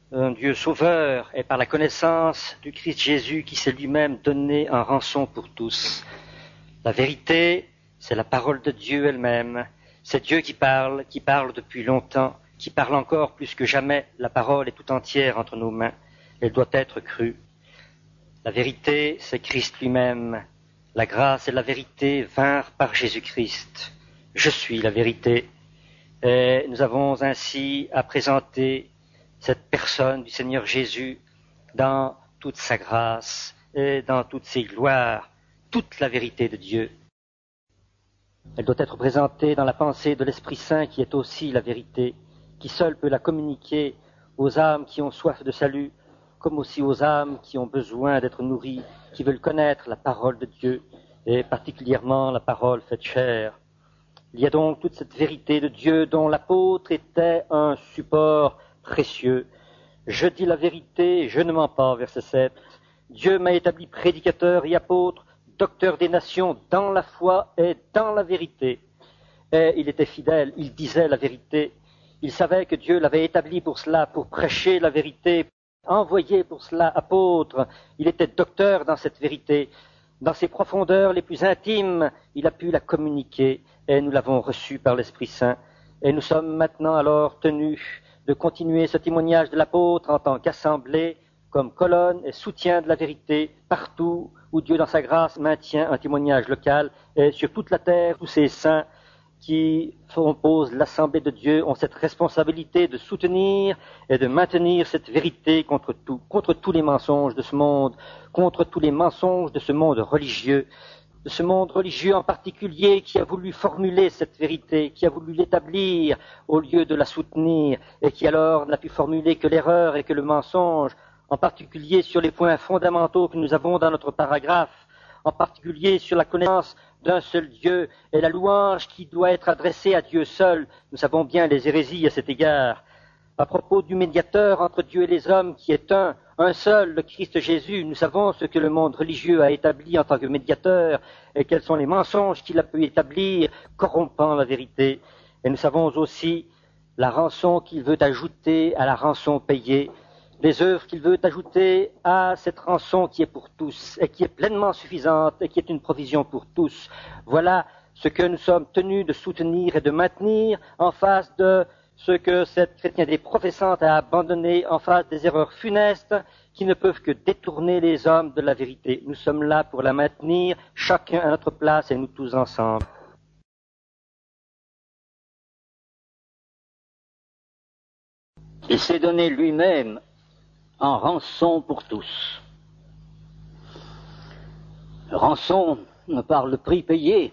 Speaker 4: un Dieu sauveur et par la connaissance du Christ Jésus qui s'est lui-même donné en rançon pour tous. La vérité, c'est la parole de Dieu elle-même. C'est Dieu qui parle depuis longtemps, qui parle encore plus que jamais. La parole est tout entière entre nos mains. Elle doit être crue. La vérité, c'est Christ lui-même. La grâce et la vérité vinrent par Jésus-Christ. Je suis la vérité. Et nous avons ainsi à présenter cette personne du Seigneur Jésus dans toute sa grâce et dans toutes ses gloires, toute la vérité de Dieu. Elle doit être présentée dans la pensée de l'Esprit Saint qui est aussi la vérité, qui seul peut la communiquer aux âmes qui ont soif de salut, comme aussi aux âmes qui ont besoin d'être nourries, qui veulent connaître la parole de Dieu, et particulièrement la parole faite chair. Il y a donc toute cette vérité de Dieu dont l'apôtre était un support précieux. Je dis la vérité, je ne mens pas, verset 7. Dieu m'a établi prédicateur et apôtre, docteur des nations dans la foi et dans la vérité. Et il était fidèle, il disait la vérité. Il savait que Dieu l'avait établi pour cela, pour prêcher la vérité, envoyé pour cela apôtre. Il était docteur dans cette vérité. Dans ses profondeurs les plus intimes, il a pu la communiquer et nous l'avons reçue par l'Esprit Saint. Et nous sommes maintenant alors tenus de continuer ce témoignage de l'apôtre en tant qu'assemblée, comme colonne et soutien de la vérité, partout où Dieu dans sa grâce maintient un témoignage local, et sur toute la terre, tous ces saints qui composent l'assemblée de Dieu ont cette responsabilité de soutenir et de maintenir cette vérité contre tout, contre tous les mensonges de ce monde, contre tous les mensonges de ce monde religieux en particulier qui a voulu formuler cette vérité, qui a voulu l'établir au lieu de la soutenir, et qui alors n'a pu formuler que l'erreur et que le mensonge, en particulier sur les points fondamentaux que nous avons dans notre paragraphe, en particulier sur la connaissance d'un seul Dieu et la louange qui doit être adressée à Dieu seul. Nous savons bien les hérésies à cet égard. À propos du médiateur entre Dieu et les hommes qui est un seul, le Christ Jésus, nous savons ce que le monde religieux a établi en tant que médiateur et quels sont les mensonges qu'il a pu établir, corrompant la vérité. Et nous savons aussi la rançon qu'il veut ajouter à la rançon payée, les œuvres qu'il veut ajouter à cette rançon qui est pour tous et qui est pleinement suffisante et qui est une provision pour tous. Voilà ce que nous sommes tenus de soutenir et de maintenir en face de ce que cette chrétienté professante a abandonné, en face des erreurs funestes qui ne peuvent que détourner les hommes de la vérité. Nous sommes là pour la maintenir, chacun à notre place et nous tous ensemble.
Speaker 3: Il s'est donné lui-même en rançon pour tous. Rançon par le prix payé.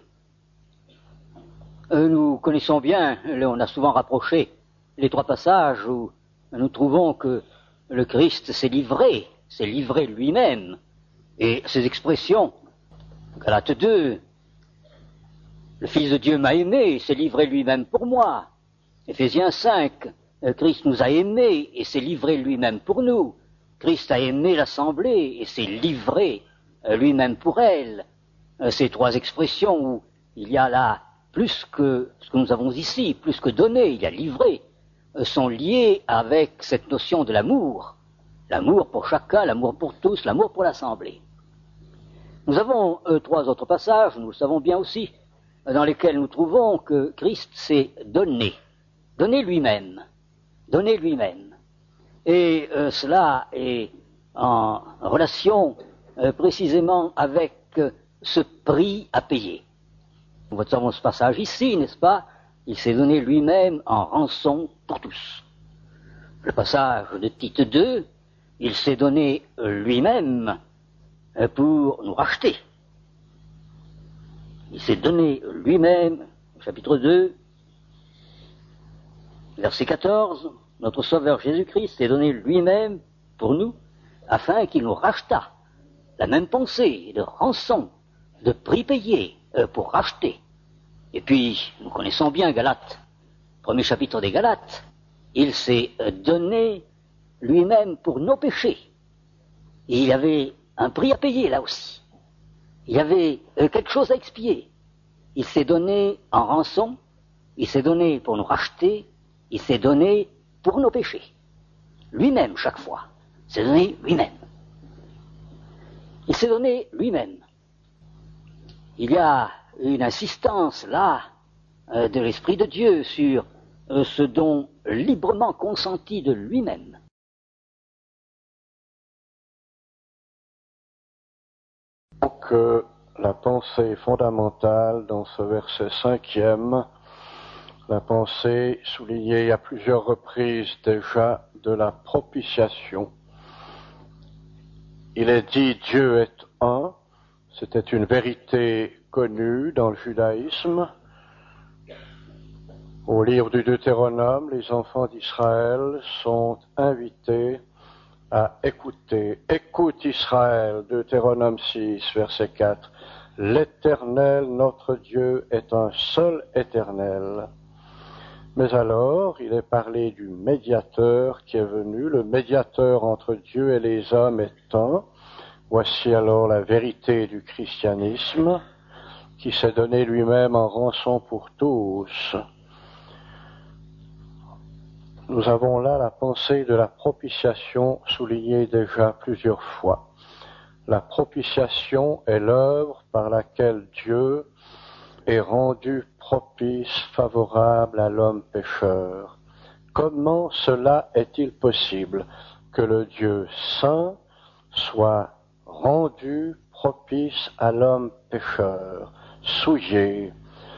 Speaker 3: Nous connaissons bien, on a souvent rapproché les trois passages où nous trouvons que le Christ s'est livré lui-même. Et ces expressions, Galates 2, le Fils de Dieu m'a aimé, il s'est livré lui-même pour moi. Éphésiens 5, Christ nous a aimés et s'est livré lui-même pour nous. Christ a aimé l'assemblée et s'est livré lui-même pour elle. Ces trois expressions où il y a là plus que ce que nous avons ici, plus que donné, il y a livré, sont liées avec cette notion de l'amour. L'amour pour chacun, l'amour pour tous, l'amour pour l'assemblée. Nous avons trois autres passages, nous le savons bien aussi, dans lesquels nous trouvons que Christ s'est donné lui-même. Et cela est en relation précisément avec ce prix à payer. Nous avons ce passage ici, n'est-ce pas? Il s'est donné lui-même en rançon pour tous. Le passage de Tite 2, il s'est donné lui-même pour nous racheter. Il s'est donné lui-même, chapitre 2, verset 14, notre Sauveur Jésus-Christ s'est donné lui-même pour nous, afin qu'il nous rachetât. La même pensée de rançon, de prix payé pour racheter. Et puis, nous connaissons bien Galates, premier chapitre des Galates, il s'est donné lui-même pour nos péchés. Et il y avait un prix à payer là aussi. Il y avait quelque chose à expier. Il s'est donné en rançon, il s'est donné pour nous racheter, il s'est donné pour nos péchés. lui-même chaque fois. Il s'est donné lui-même. Il s'est donné lui-même. Il y a une insistance là de l'Esprit de Dieu sur ce don librement consenti de lui-même.
Speaker 2: Donc, la pensée fondamentale dans ce verset 5e, la pensée soulignée à plusieurs reprises déjà de la propitiation. Il est dit Dieu est un, c'était une vérité connue dans le judaïsme. Au livre du Deutéronome, les enfants d'Israël sont invités à écouter. Écoute Israël, Deutéronome 6, verset 4. L'Éternel, notre Dieu, est un seul Éternel. Mais alors, il est parlé du médiateur qui est venu. Le médiateur entre Dieu et les hommes est un. Voici alors la vérité du christianisme qui s'est donné lui-même en rançon pour tous. Nous avons là la pensée de la propitiation soulignée déjà plusieurs fois. La propitiation est l'œuvre par laquelle Dieu est rendu propice, favorable à l'homme pécheur. Comment cela est-il possible que le Dieu saint soit rendu propice à l'homme pécheur, souillé,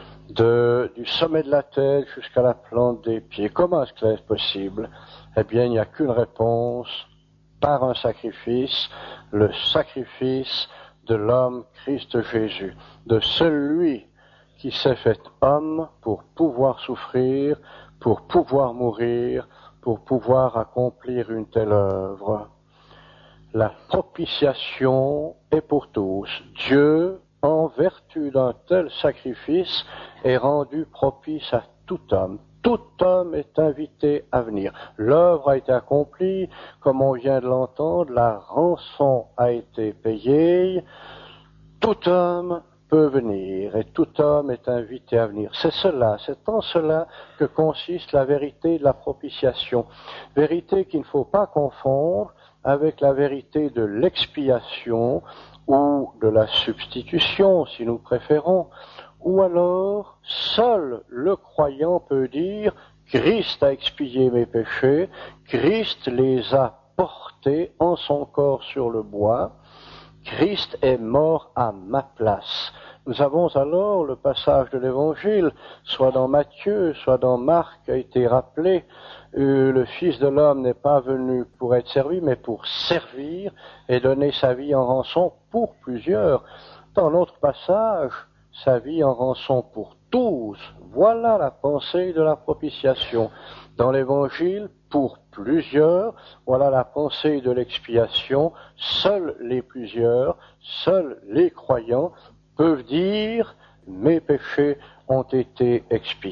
Speaker 2: du sommet de la tête jusqu'à la plante des pieds? Comment est-ce que c'est possible? Eh bien, il n'y a qu'une réponse, par un sacrifice, le sacrifice de l'homme Christ Jésus, de celui qui s'est fait homme pour pouvoir souffrir, pour pouvoir mourir, pour pouvoir accomplir une telle œuvre. La propitiation est pour tous. Dieu, en vertu d'un tel sacrifice, est rendu propice à tout homme. Tout homme est invité à venir. L'œuvre a été accomplie, comme on vient de l'entendre, la rançon a été payée. Tout homme peut venir et tout homme est invité à venir. C'est en cela que consiste la vérité de la propitiation. Vérité qu'il ne faut pas confondre avec la vérité de l'expiation ou de la substitution, si nous préférons, ou alors seul le croyant peut dire « Christ a expié mes péchés, Christ les a portés en son corps sur le bois, Christ est mort à ma place ». Nous avons alors le passage de l'Évangile, soit dans Matthieu, soit dans Marc, a été rappelé, le Fils de l'homme n'est pas venu pour être servi, mais pour servir et donner sa vie en rançon pour plusieurs. Dans l'autre passage, sa vie en rançon pour tous. Voilà la pensée de la propitiation. Dans l'Évangile, pour plusieurs, voilà la pensée de l'expiation. Seuls les plusieurs, seuls les croyants peuvent dire « mes péchés ont été expiés ».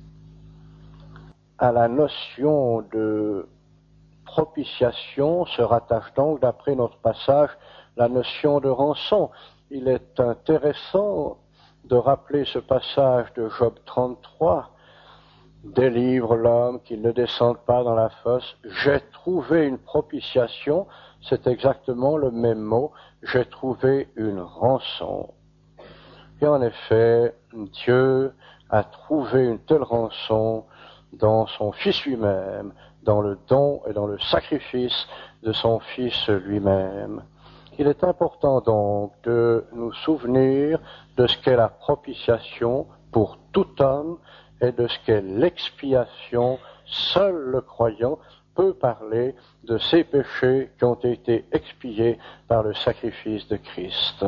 Speaker 2: À la notion de propitiation se rattache donc, d'après notre passage, la notion de rançon. Il est intéressant de rappeler ce passage de Job 33. Délivre l'homme qu'il ne descende pas dans la fosse. J'ai trouvé une propitiation, c'est exactement le même mot. J'ai trouvé une rançon. Et en effet, Dieu a trouvé une telle rançon dans son Fils lui-même, dans le don et dans le sacrifice de son Fils lui-même. Il est important donc de nous souvenir de ce qu'est la propitiation pour tout homme et de ce qu'est l'expiation. Seul le croyant peut parler de ses péchés qui ont été expiés par le sacrifice de Christ.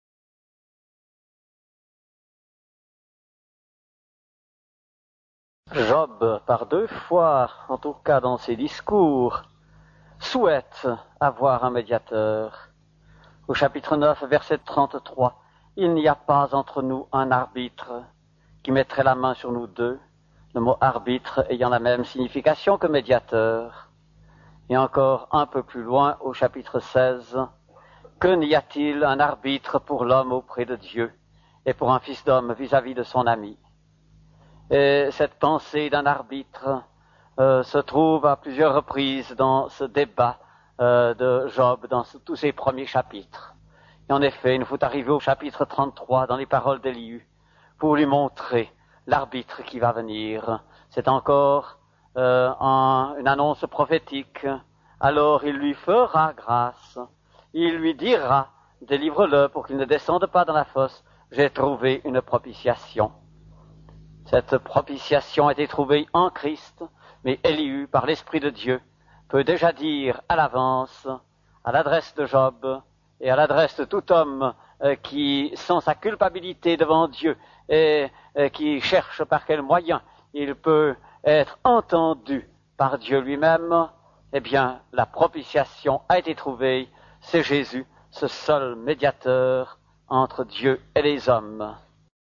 Speaker 6: Job, par 2 fois, en tout cas dans ses discours, souhaite avoir un médiateur. Au chapitre 9, verset 33, « Il n'y a pas entre nous un arbitre qui mettrait la main sur nous deux », le mot arbitre ayant la même signification que médiateur. Et encore un peu plus loin, au chapitre 16, « Que n'y a-t-il un arbitre pour l'homme auprès de Dieu et pour un fils d'homme vis-à-vis de son ami ?» Et cette pensée d'un arbitre se trouve à plusieurs reprises dans ce débat de Job, dans tous ses premiers chapitres. Et en effet, il nous faut arriver au chapitre 33 dans les paroles d'Élihu pour lui montrer l'arbitre qui va venir. C'est encore une annonce prophétique. Alors il lui fera grâce. Il lui dira, délivre-le pour qu'il ne descende pas dans la fosse. J'ai trouvé une propitiation. Cette propitiation a été trouvée en Christ, mais Élihu, par l'Esprit de Dieu, peut déjà dire à l'avance, à l'adresse de Job et à l'adresse de tout homme qui sent sa culpabilité devant Dieu et qui cherche par quel moyen il peut être entendu par Dieu lui-même, eh bien, la propitiation a été trouvée, c'est Jésus, ce seul médiateur entre Dieu et les hommes.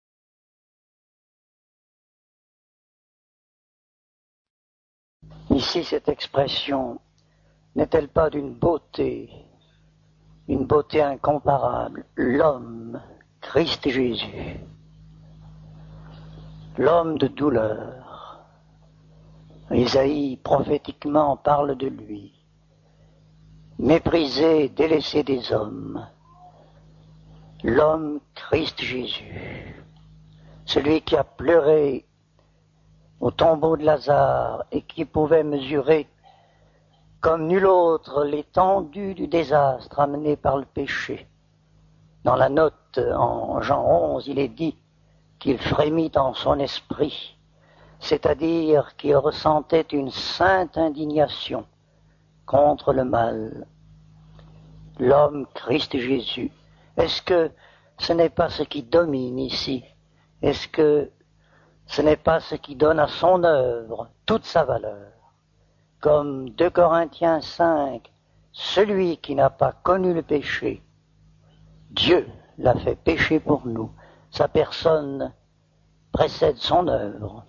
Speaker 1: Ici, cette expression n'est-elle pas d'une beauté incomparable, l'homme, Christ Jésus, l'homme de douleur. Isaïe prophétiquement parle de lui, méprisé, délaissé des hommes, l'homme Christ Jésus, celui qui a pleuré au tombeau de Lazare et qui pouvait mesurer comme nul autre l'étendue du désastre amené par le péché. Dans la note en Jean 11, il est dit qu'il frémit en son esprit, c'est-à-dire qu'il ressentait une sainte indignation contre le mal. L'homme Christ Jésus, est-ce que ce n'est pas ce qui domine ici? Est-ce que ce n'est pas ce qui donne à son œuvre toute sa valeur? Comme 2 Corinthiens 5, celui qui n'a pas connu le péché, Dieu l'a fait pécher pour nous. Sa personne précède son œuvre.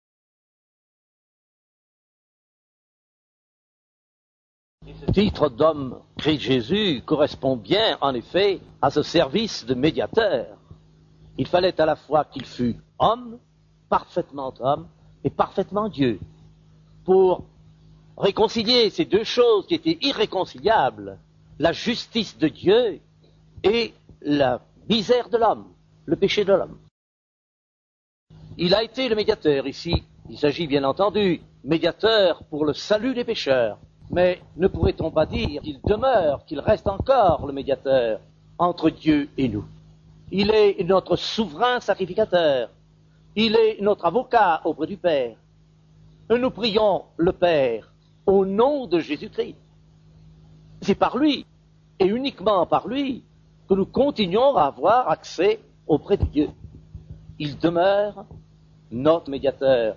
Speaker 10: Ce titre d'homme, Christ Jésus, correspond bien, en effet, à ce service de médiateur. Il fallait à la fois qu'il fût homme, parfaitement homme, et parfaitement Dieu, pour réconcilier ces deux choses qui étaient irréconciliables, la justice de Dieu et la misère de l'homme, le péché de l'homme. Il a été le médiateur ici. Il s'agit bien entendu médiateur pour le salut des pécheurs. Mais ne pourrait-on pas dire qu'il demeure, qu'il reste encore le médiateur entre Dieu et nous? Il est notre souverain sacrificateur. Il est notre avocat auprès du Père. Nous prions le Père au nom de Jésus-Christ. C'est par lui, et uniquement par lui, que nous continuons à avoir accès auprès de Dieu. Il demeure notre médiateur.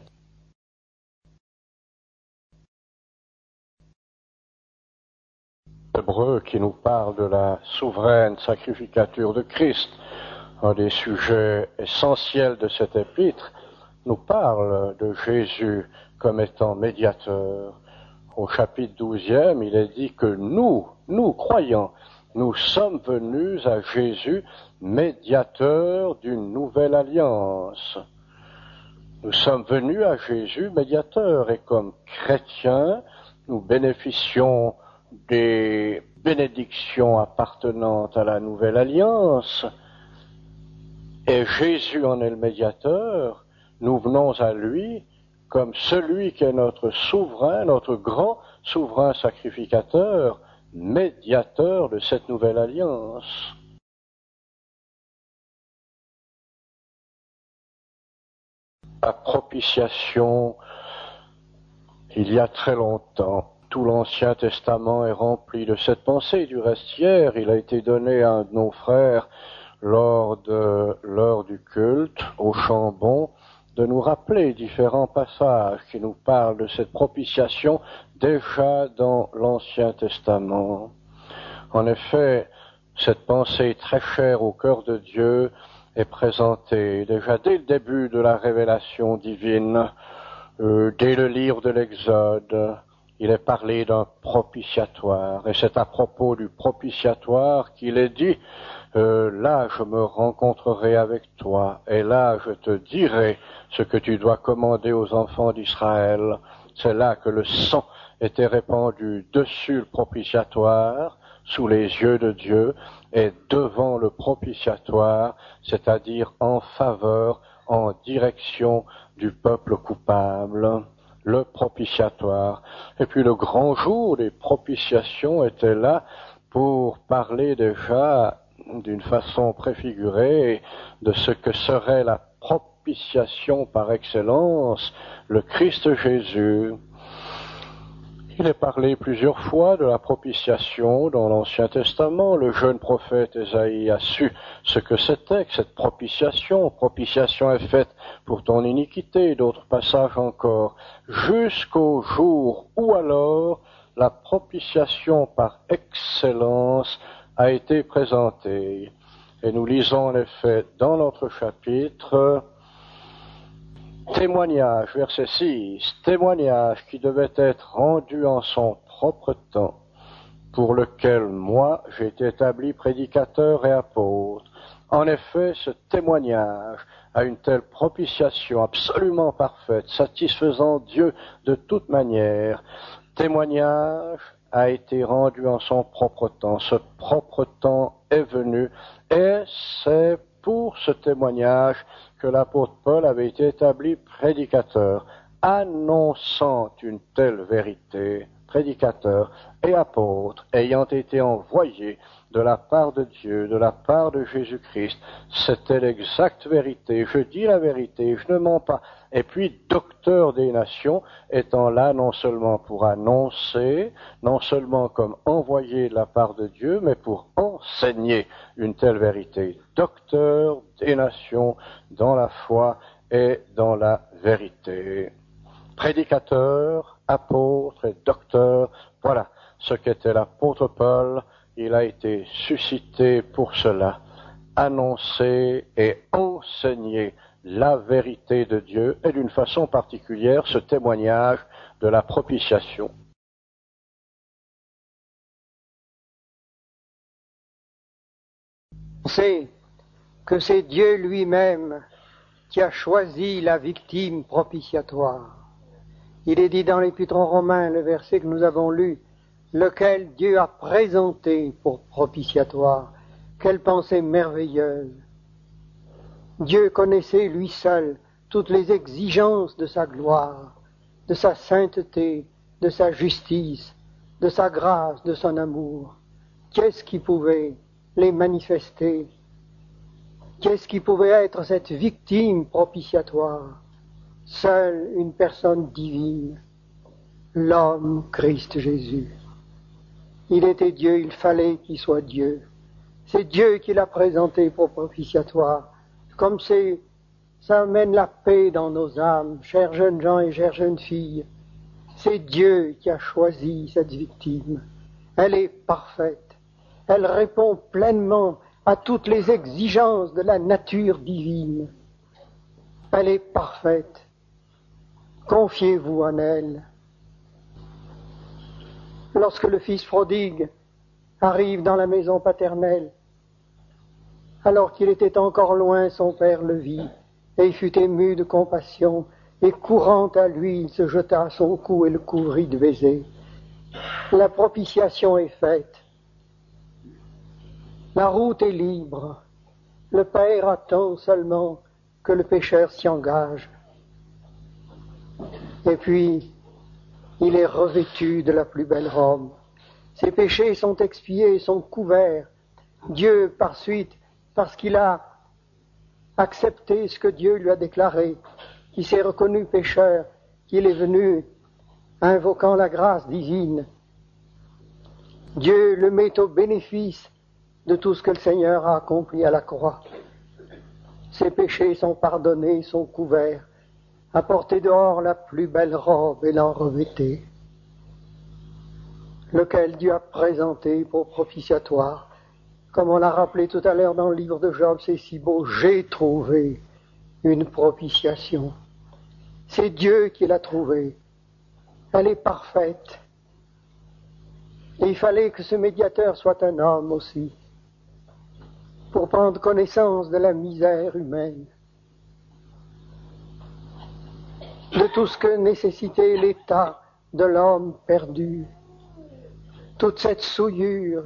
Speaker 2: Hébreux qui nous parle de la souveraine sacrificature de Christ, un des sujets essentiels de cet épître, nous parle de Jésus comme étant médiateur. Au chapitre 12e, il est dit que nous croyants, nous sommes venus à Jésus, médiateur d'une nouvelle alliance. Nous sommes venus à Jésus, médiateur, et comme chrétiens, nous bénéficions des bénédictions appartenant à la nouvelle alliance. Et Jésus en est le médiateur. Nous venons à lui comme celui qui est notre souverain, notre grand souverain sacrificateur, médiateur de cette nouvelle alliance. La propitiation, il y a très longtemps, tout l'Ancien Testament est rempli de cette pensée. Du reste, hier, il a été donné à un de nos frères lors de l'heure du culte au Chambon de nous rappeler différents passages qui nous parlent de cette propitiation déjà dans l'Ancien Testament. En effet, cette pensée très chère au cœur de Dieu est présentée déjà dès le début de la révélation divine, dès le livre de l'Exode. Il est parlé d'un propitiatoire, et c'est à propos du propitiatoire qu'il est dit là je me rencontrerai avec toi, et là je te dirai ce que tu dois commander aux enfants d'Israël. C'est là que le sang était répandu dessus le propitiatoire, sous les yeux de Dieu, et devant le propitiatoire, c'est-à-dire en faveur, en direction du peuple coupable, le propitiatoire. Et puis le grand jour des propitiations était là pour parler déjà d'une façon préfigurée de ce que serait la propitiation par excellence, le Christ Jésus. Il est parlé plusieurs fois de la propitiation dans l'Ancien Testament. Le jeune prophète Ésaïe a su ce que c'était que cette propitiation. Propitiation est faite pour ton iniquité, d'autres passages encore, jusqu'au jour où alors la propitiation par excellence a été présentée. Et nous lisons en effet dans notre chapitre témoignage, verset 6, témoignage qui devait être rendu en son propre temps, pour lequel moi j'ai été établi prédicateur et apôtre. En effet, ce témoignage a une telle propitiation absolument parfaite, satisfaisant Dieu de toute manière. Témoignage a été rendu en son propre temps. Ce propre temps est venu et c'est pour ce témoignage que l'apôtre Paul avait été établi prédicateur, annonçant une telle vérité, prédicateur et apôtre, ayant été envoyé de la part de Dieu, de la part de Jésus-Christ. C'était l'exacte vérité. Je dis la vérité, je ne mens pas. Et puis, docteur des nations, étant là non seulement pour annoncer, non seulement comme envoyé de la part de Dieu, mais pour enseigner une telle vérité. Docteur des nations dans la foi et dans la vérité. Prédicateur, apôtre et docteur, voilà ce qu'était l'apôtre Paul. Il a été suscité pour cela, annoncer et enseigner la vérité de Dieu et d'une façon particulière ce témoignage de la propitiation.
Speaker 5: On sait que c'est Dieu lui-même qui a choisi la victime propitiatoire. Il est dit dans l'Épître aux Romains, le verset que nous avons lu, lequel Dieu a présenté pour propitiatoire. Quelle pensée merveilleuse! Dieu connaissait lui seul toutes les exigences de sa gloire, de sa sainteté, de sa justice, de sa grâce, de son amour. Qu'est-ce qui pouvait les manifester? Qu'est-ce qui pouvait être cette victime propitiatoire? Seule une personne divine, l'homme Christ Jésus. Il était Dieu, il fallait qu'il soit Dieu. C'est Dieu qui l'a présenté pour propitiatoire. Comme ça amène la paix dans nos âmes, chers jeunes gens et chères jeunes filles. C'est Dieu qui a choisi cette victime. Elle est parfaite. Elle répond pleinement à toutes les exigences de la nature divine. Elle est parfaite. Confiez-vous en elle. Lorsque le fils prodigue arrive dans la maison paternelle, alors qu'il était encore loin, son père le vit, et il fut ému de compassion, et courant à lui, il se jeta à son cou et le couvrit de baisers. La propitiation est faite. La route est libre. Le Père attend seulement que le pécheur s'y engage. Et puis, il est revêtu de la plus belle robe. Ses péchés sont expiés, sont couverts. Dieu, par suite, parce qu'il a accepté ce que Dieu lui a déclaré, qu'il s'est reconnu pécheur, qu'il est venu invoquant la grâce divine. Dieu le met au bénéfice de tout ce que le Seigneur a accompli à la croix. Ses péchés sont pardonnés, sont couverts. Apportez dehors la plus belle robe et l'en revêtez, lequel Dieu a présenté pour propitiatoire. Comme on l'a rappelé tout à l'heure dans le livre de Job, c'est si beau, j'ai trouvé une propitiation. C'est Dieu qui l'a trouvée. Elle est parfaite. Et il fallait que ce médiateur soit un homme aussi, pour prendre connaissance de la misère humaine. de tout ce que nécessitait l'état de l'homme perdu, toute cette souillure.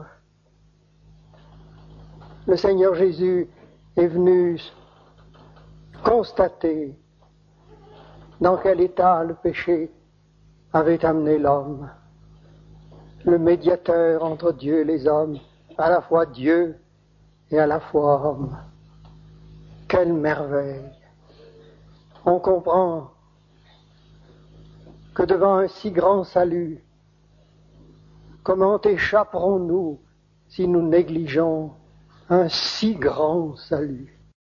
Speaker 5: Le Seigneur Jésus est venu constater dans quel état le péché avait amené l'homme, le médiateur entre Dieu et les hommes, à la fois Dieu et à la fois homme. Quelle merveille! On comprend que devant un si grand salut, comment échapperons-nous si nous négligeons un si grand salut?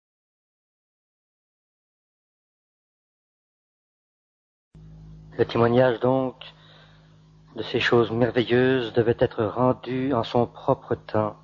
Speaker 4: Le témoignage donc de ces choses merveilleuses devait être rendu en son propre temps.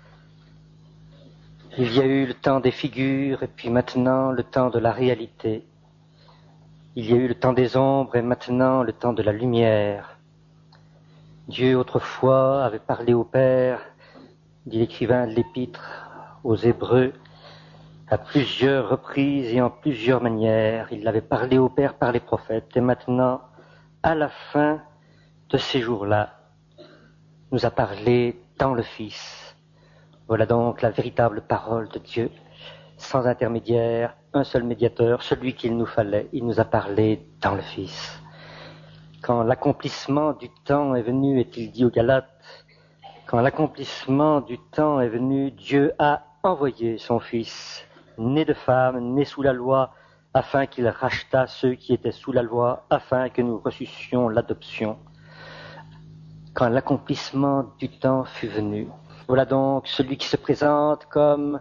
Speaker 4: Il y a eu le temps des figures et puis maintenant le temps de la réalité. Il y a eu le temps des ombres et maintenant le temps de la lumière. Dieu autrefois avait parlé au Père, dit l'écrivain de l'Épître aux Hébreux, à plusieurs reprises et en plusieurs manières. Il avait parlé au Père par les prophètes et maintenant, à la fin de ces jours-là, nous a parlé dans le Fils. Voilà donc la véritable parole de Dieu, sans intermédiaire, un seul médiateur, celui qu'il nous fallait. Il nous a parlé dans le Fils. Quand l'accomplissement du temps est venu, est-il dit aux Galates, quand l'accomplissement du temps est venu, Dieu a envoyé son Fils, né de femme, né sous la loi, afin qu'il rachetât ceux qui étaient sous la loi, afin que nous reçussions l'adoption. Quand l'accomplissement du temps fut venu. Voilà donc celui qui se présente comme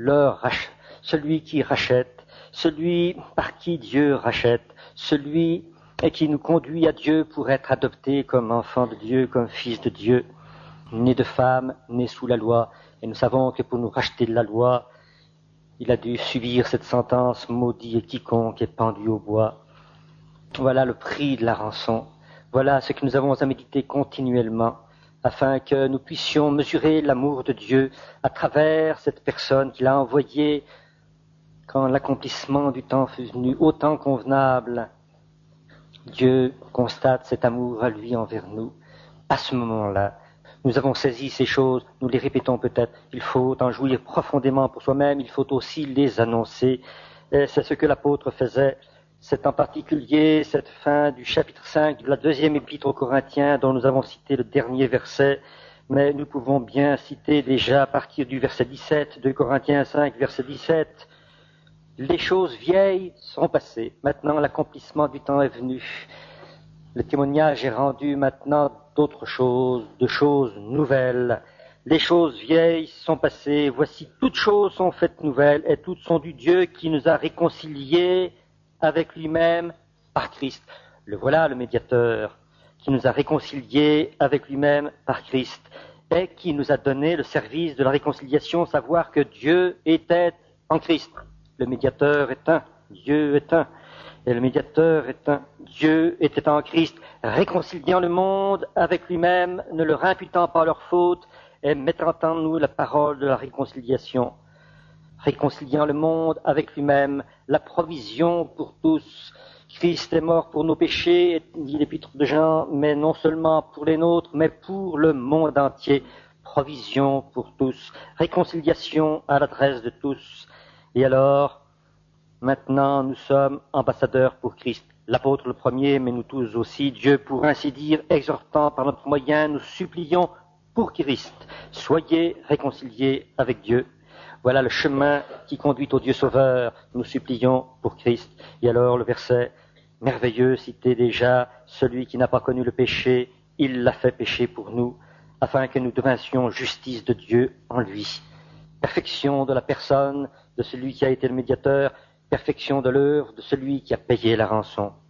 Speaker 4: celui qui rachète, celui par qui Dieu rachète, celui qui nous conduit à Dieu pour être adoptés comme enfants de Dieu, comme fils de Dieu, né de femme, né sous la loi. Et nous savons que pour nous racheter de la loi, il a dû subir cette sentence, maudit est quiconque est pendu au bois. Voilà le prix de la rançon. Voilà ce que nous avons à méditer continuellement, afin que nous puissions mesurer l'amour de Dieu à travers cette personne qu'il a envoyée quand l'accomplissement du temps fut venu, au temps convenable. Dieu constate cet amour à lui envers nous. À ce moment-là, nous avons saisi ces choses, nous les répétons peut-être. Il faut en jouir profondément pour soi-même, il faut aussi les annoncer. Et c'est ce que l'apôtre faisait. C'est en particulier cette fin du chapitre 5 de la deuxième épître aux Corinthiens dont nous avons cité le dernier verset, mais nous pouvons bien citer déjà à partir du verset 17, de Corinthiens 5, verset 17. Les choses vieilles sont passées, maintenant l'accomplissement du temps est venu. Le témoignage est rendu maintenant d'autres choses, de choses nouvelles. Les choses vieilles sont passées, voici toutes choses sont faites nouvelles, et toutes sont du Dieu qui nous a réconciliés avec lui-même par Christ. Le voilà le médiateur qui nous a réconciliés avec lui-même par Christ et qui nous a donné le service de la réconciliation, savoir que Dieu était en Christ. Le médiateur est un, Dieu est un, et le médiateur est un. Dieu était en Christ, réconciliant le monde avec lui-même, ne leur imputant pas leurs fautes et mettant en nous la parole de la réconciliation. Réconciliant le monde avec lui-même, la provision pour tous. Christ est mort pour nos péchés, dit l'épître de Jean, mais non seulement pour les nôtres, mais pour le monde entier. Provision pour tous, réconciliation à l'adresse de tous. Et alors, maintenant, nous sommes ambassadeurs pour Christ. L'apôtre le premier, mais nous tous aussi, Dieu pour ainsi dire, exhortant par notre moyen, nous supplions pour Christ. Soyez réconciliés avec Dieu. Voilà le chemin qui conduit au Dieu Sauveur. Nous supplions pour Christ. Et alors le verset merveilleux cité déjà, celui qui n'a pas connu le péché, il l'a fait pécher pour nous, afin que nous devinssions justice de Dieu en lui. Perfection de la personne de celui qui a été le médiateur, perfection de l'œuvre de celui qui a payé la rançon.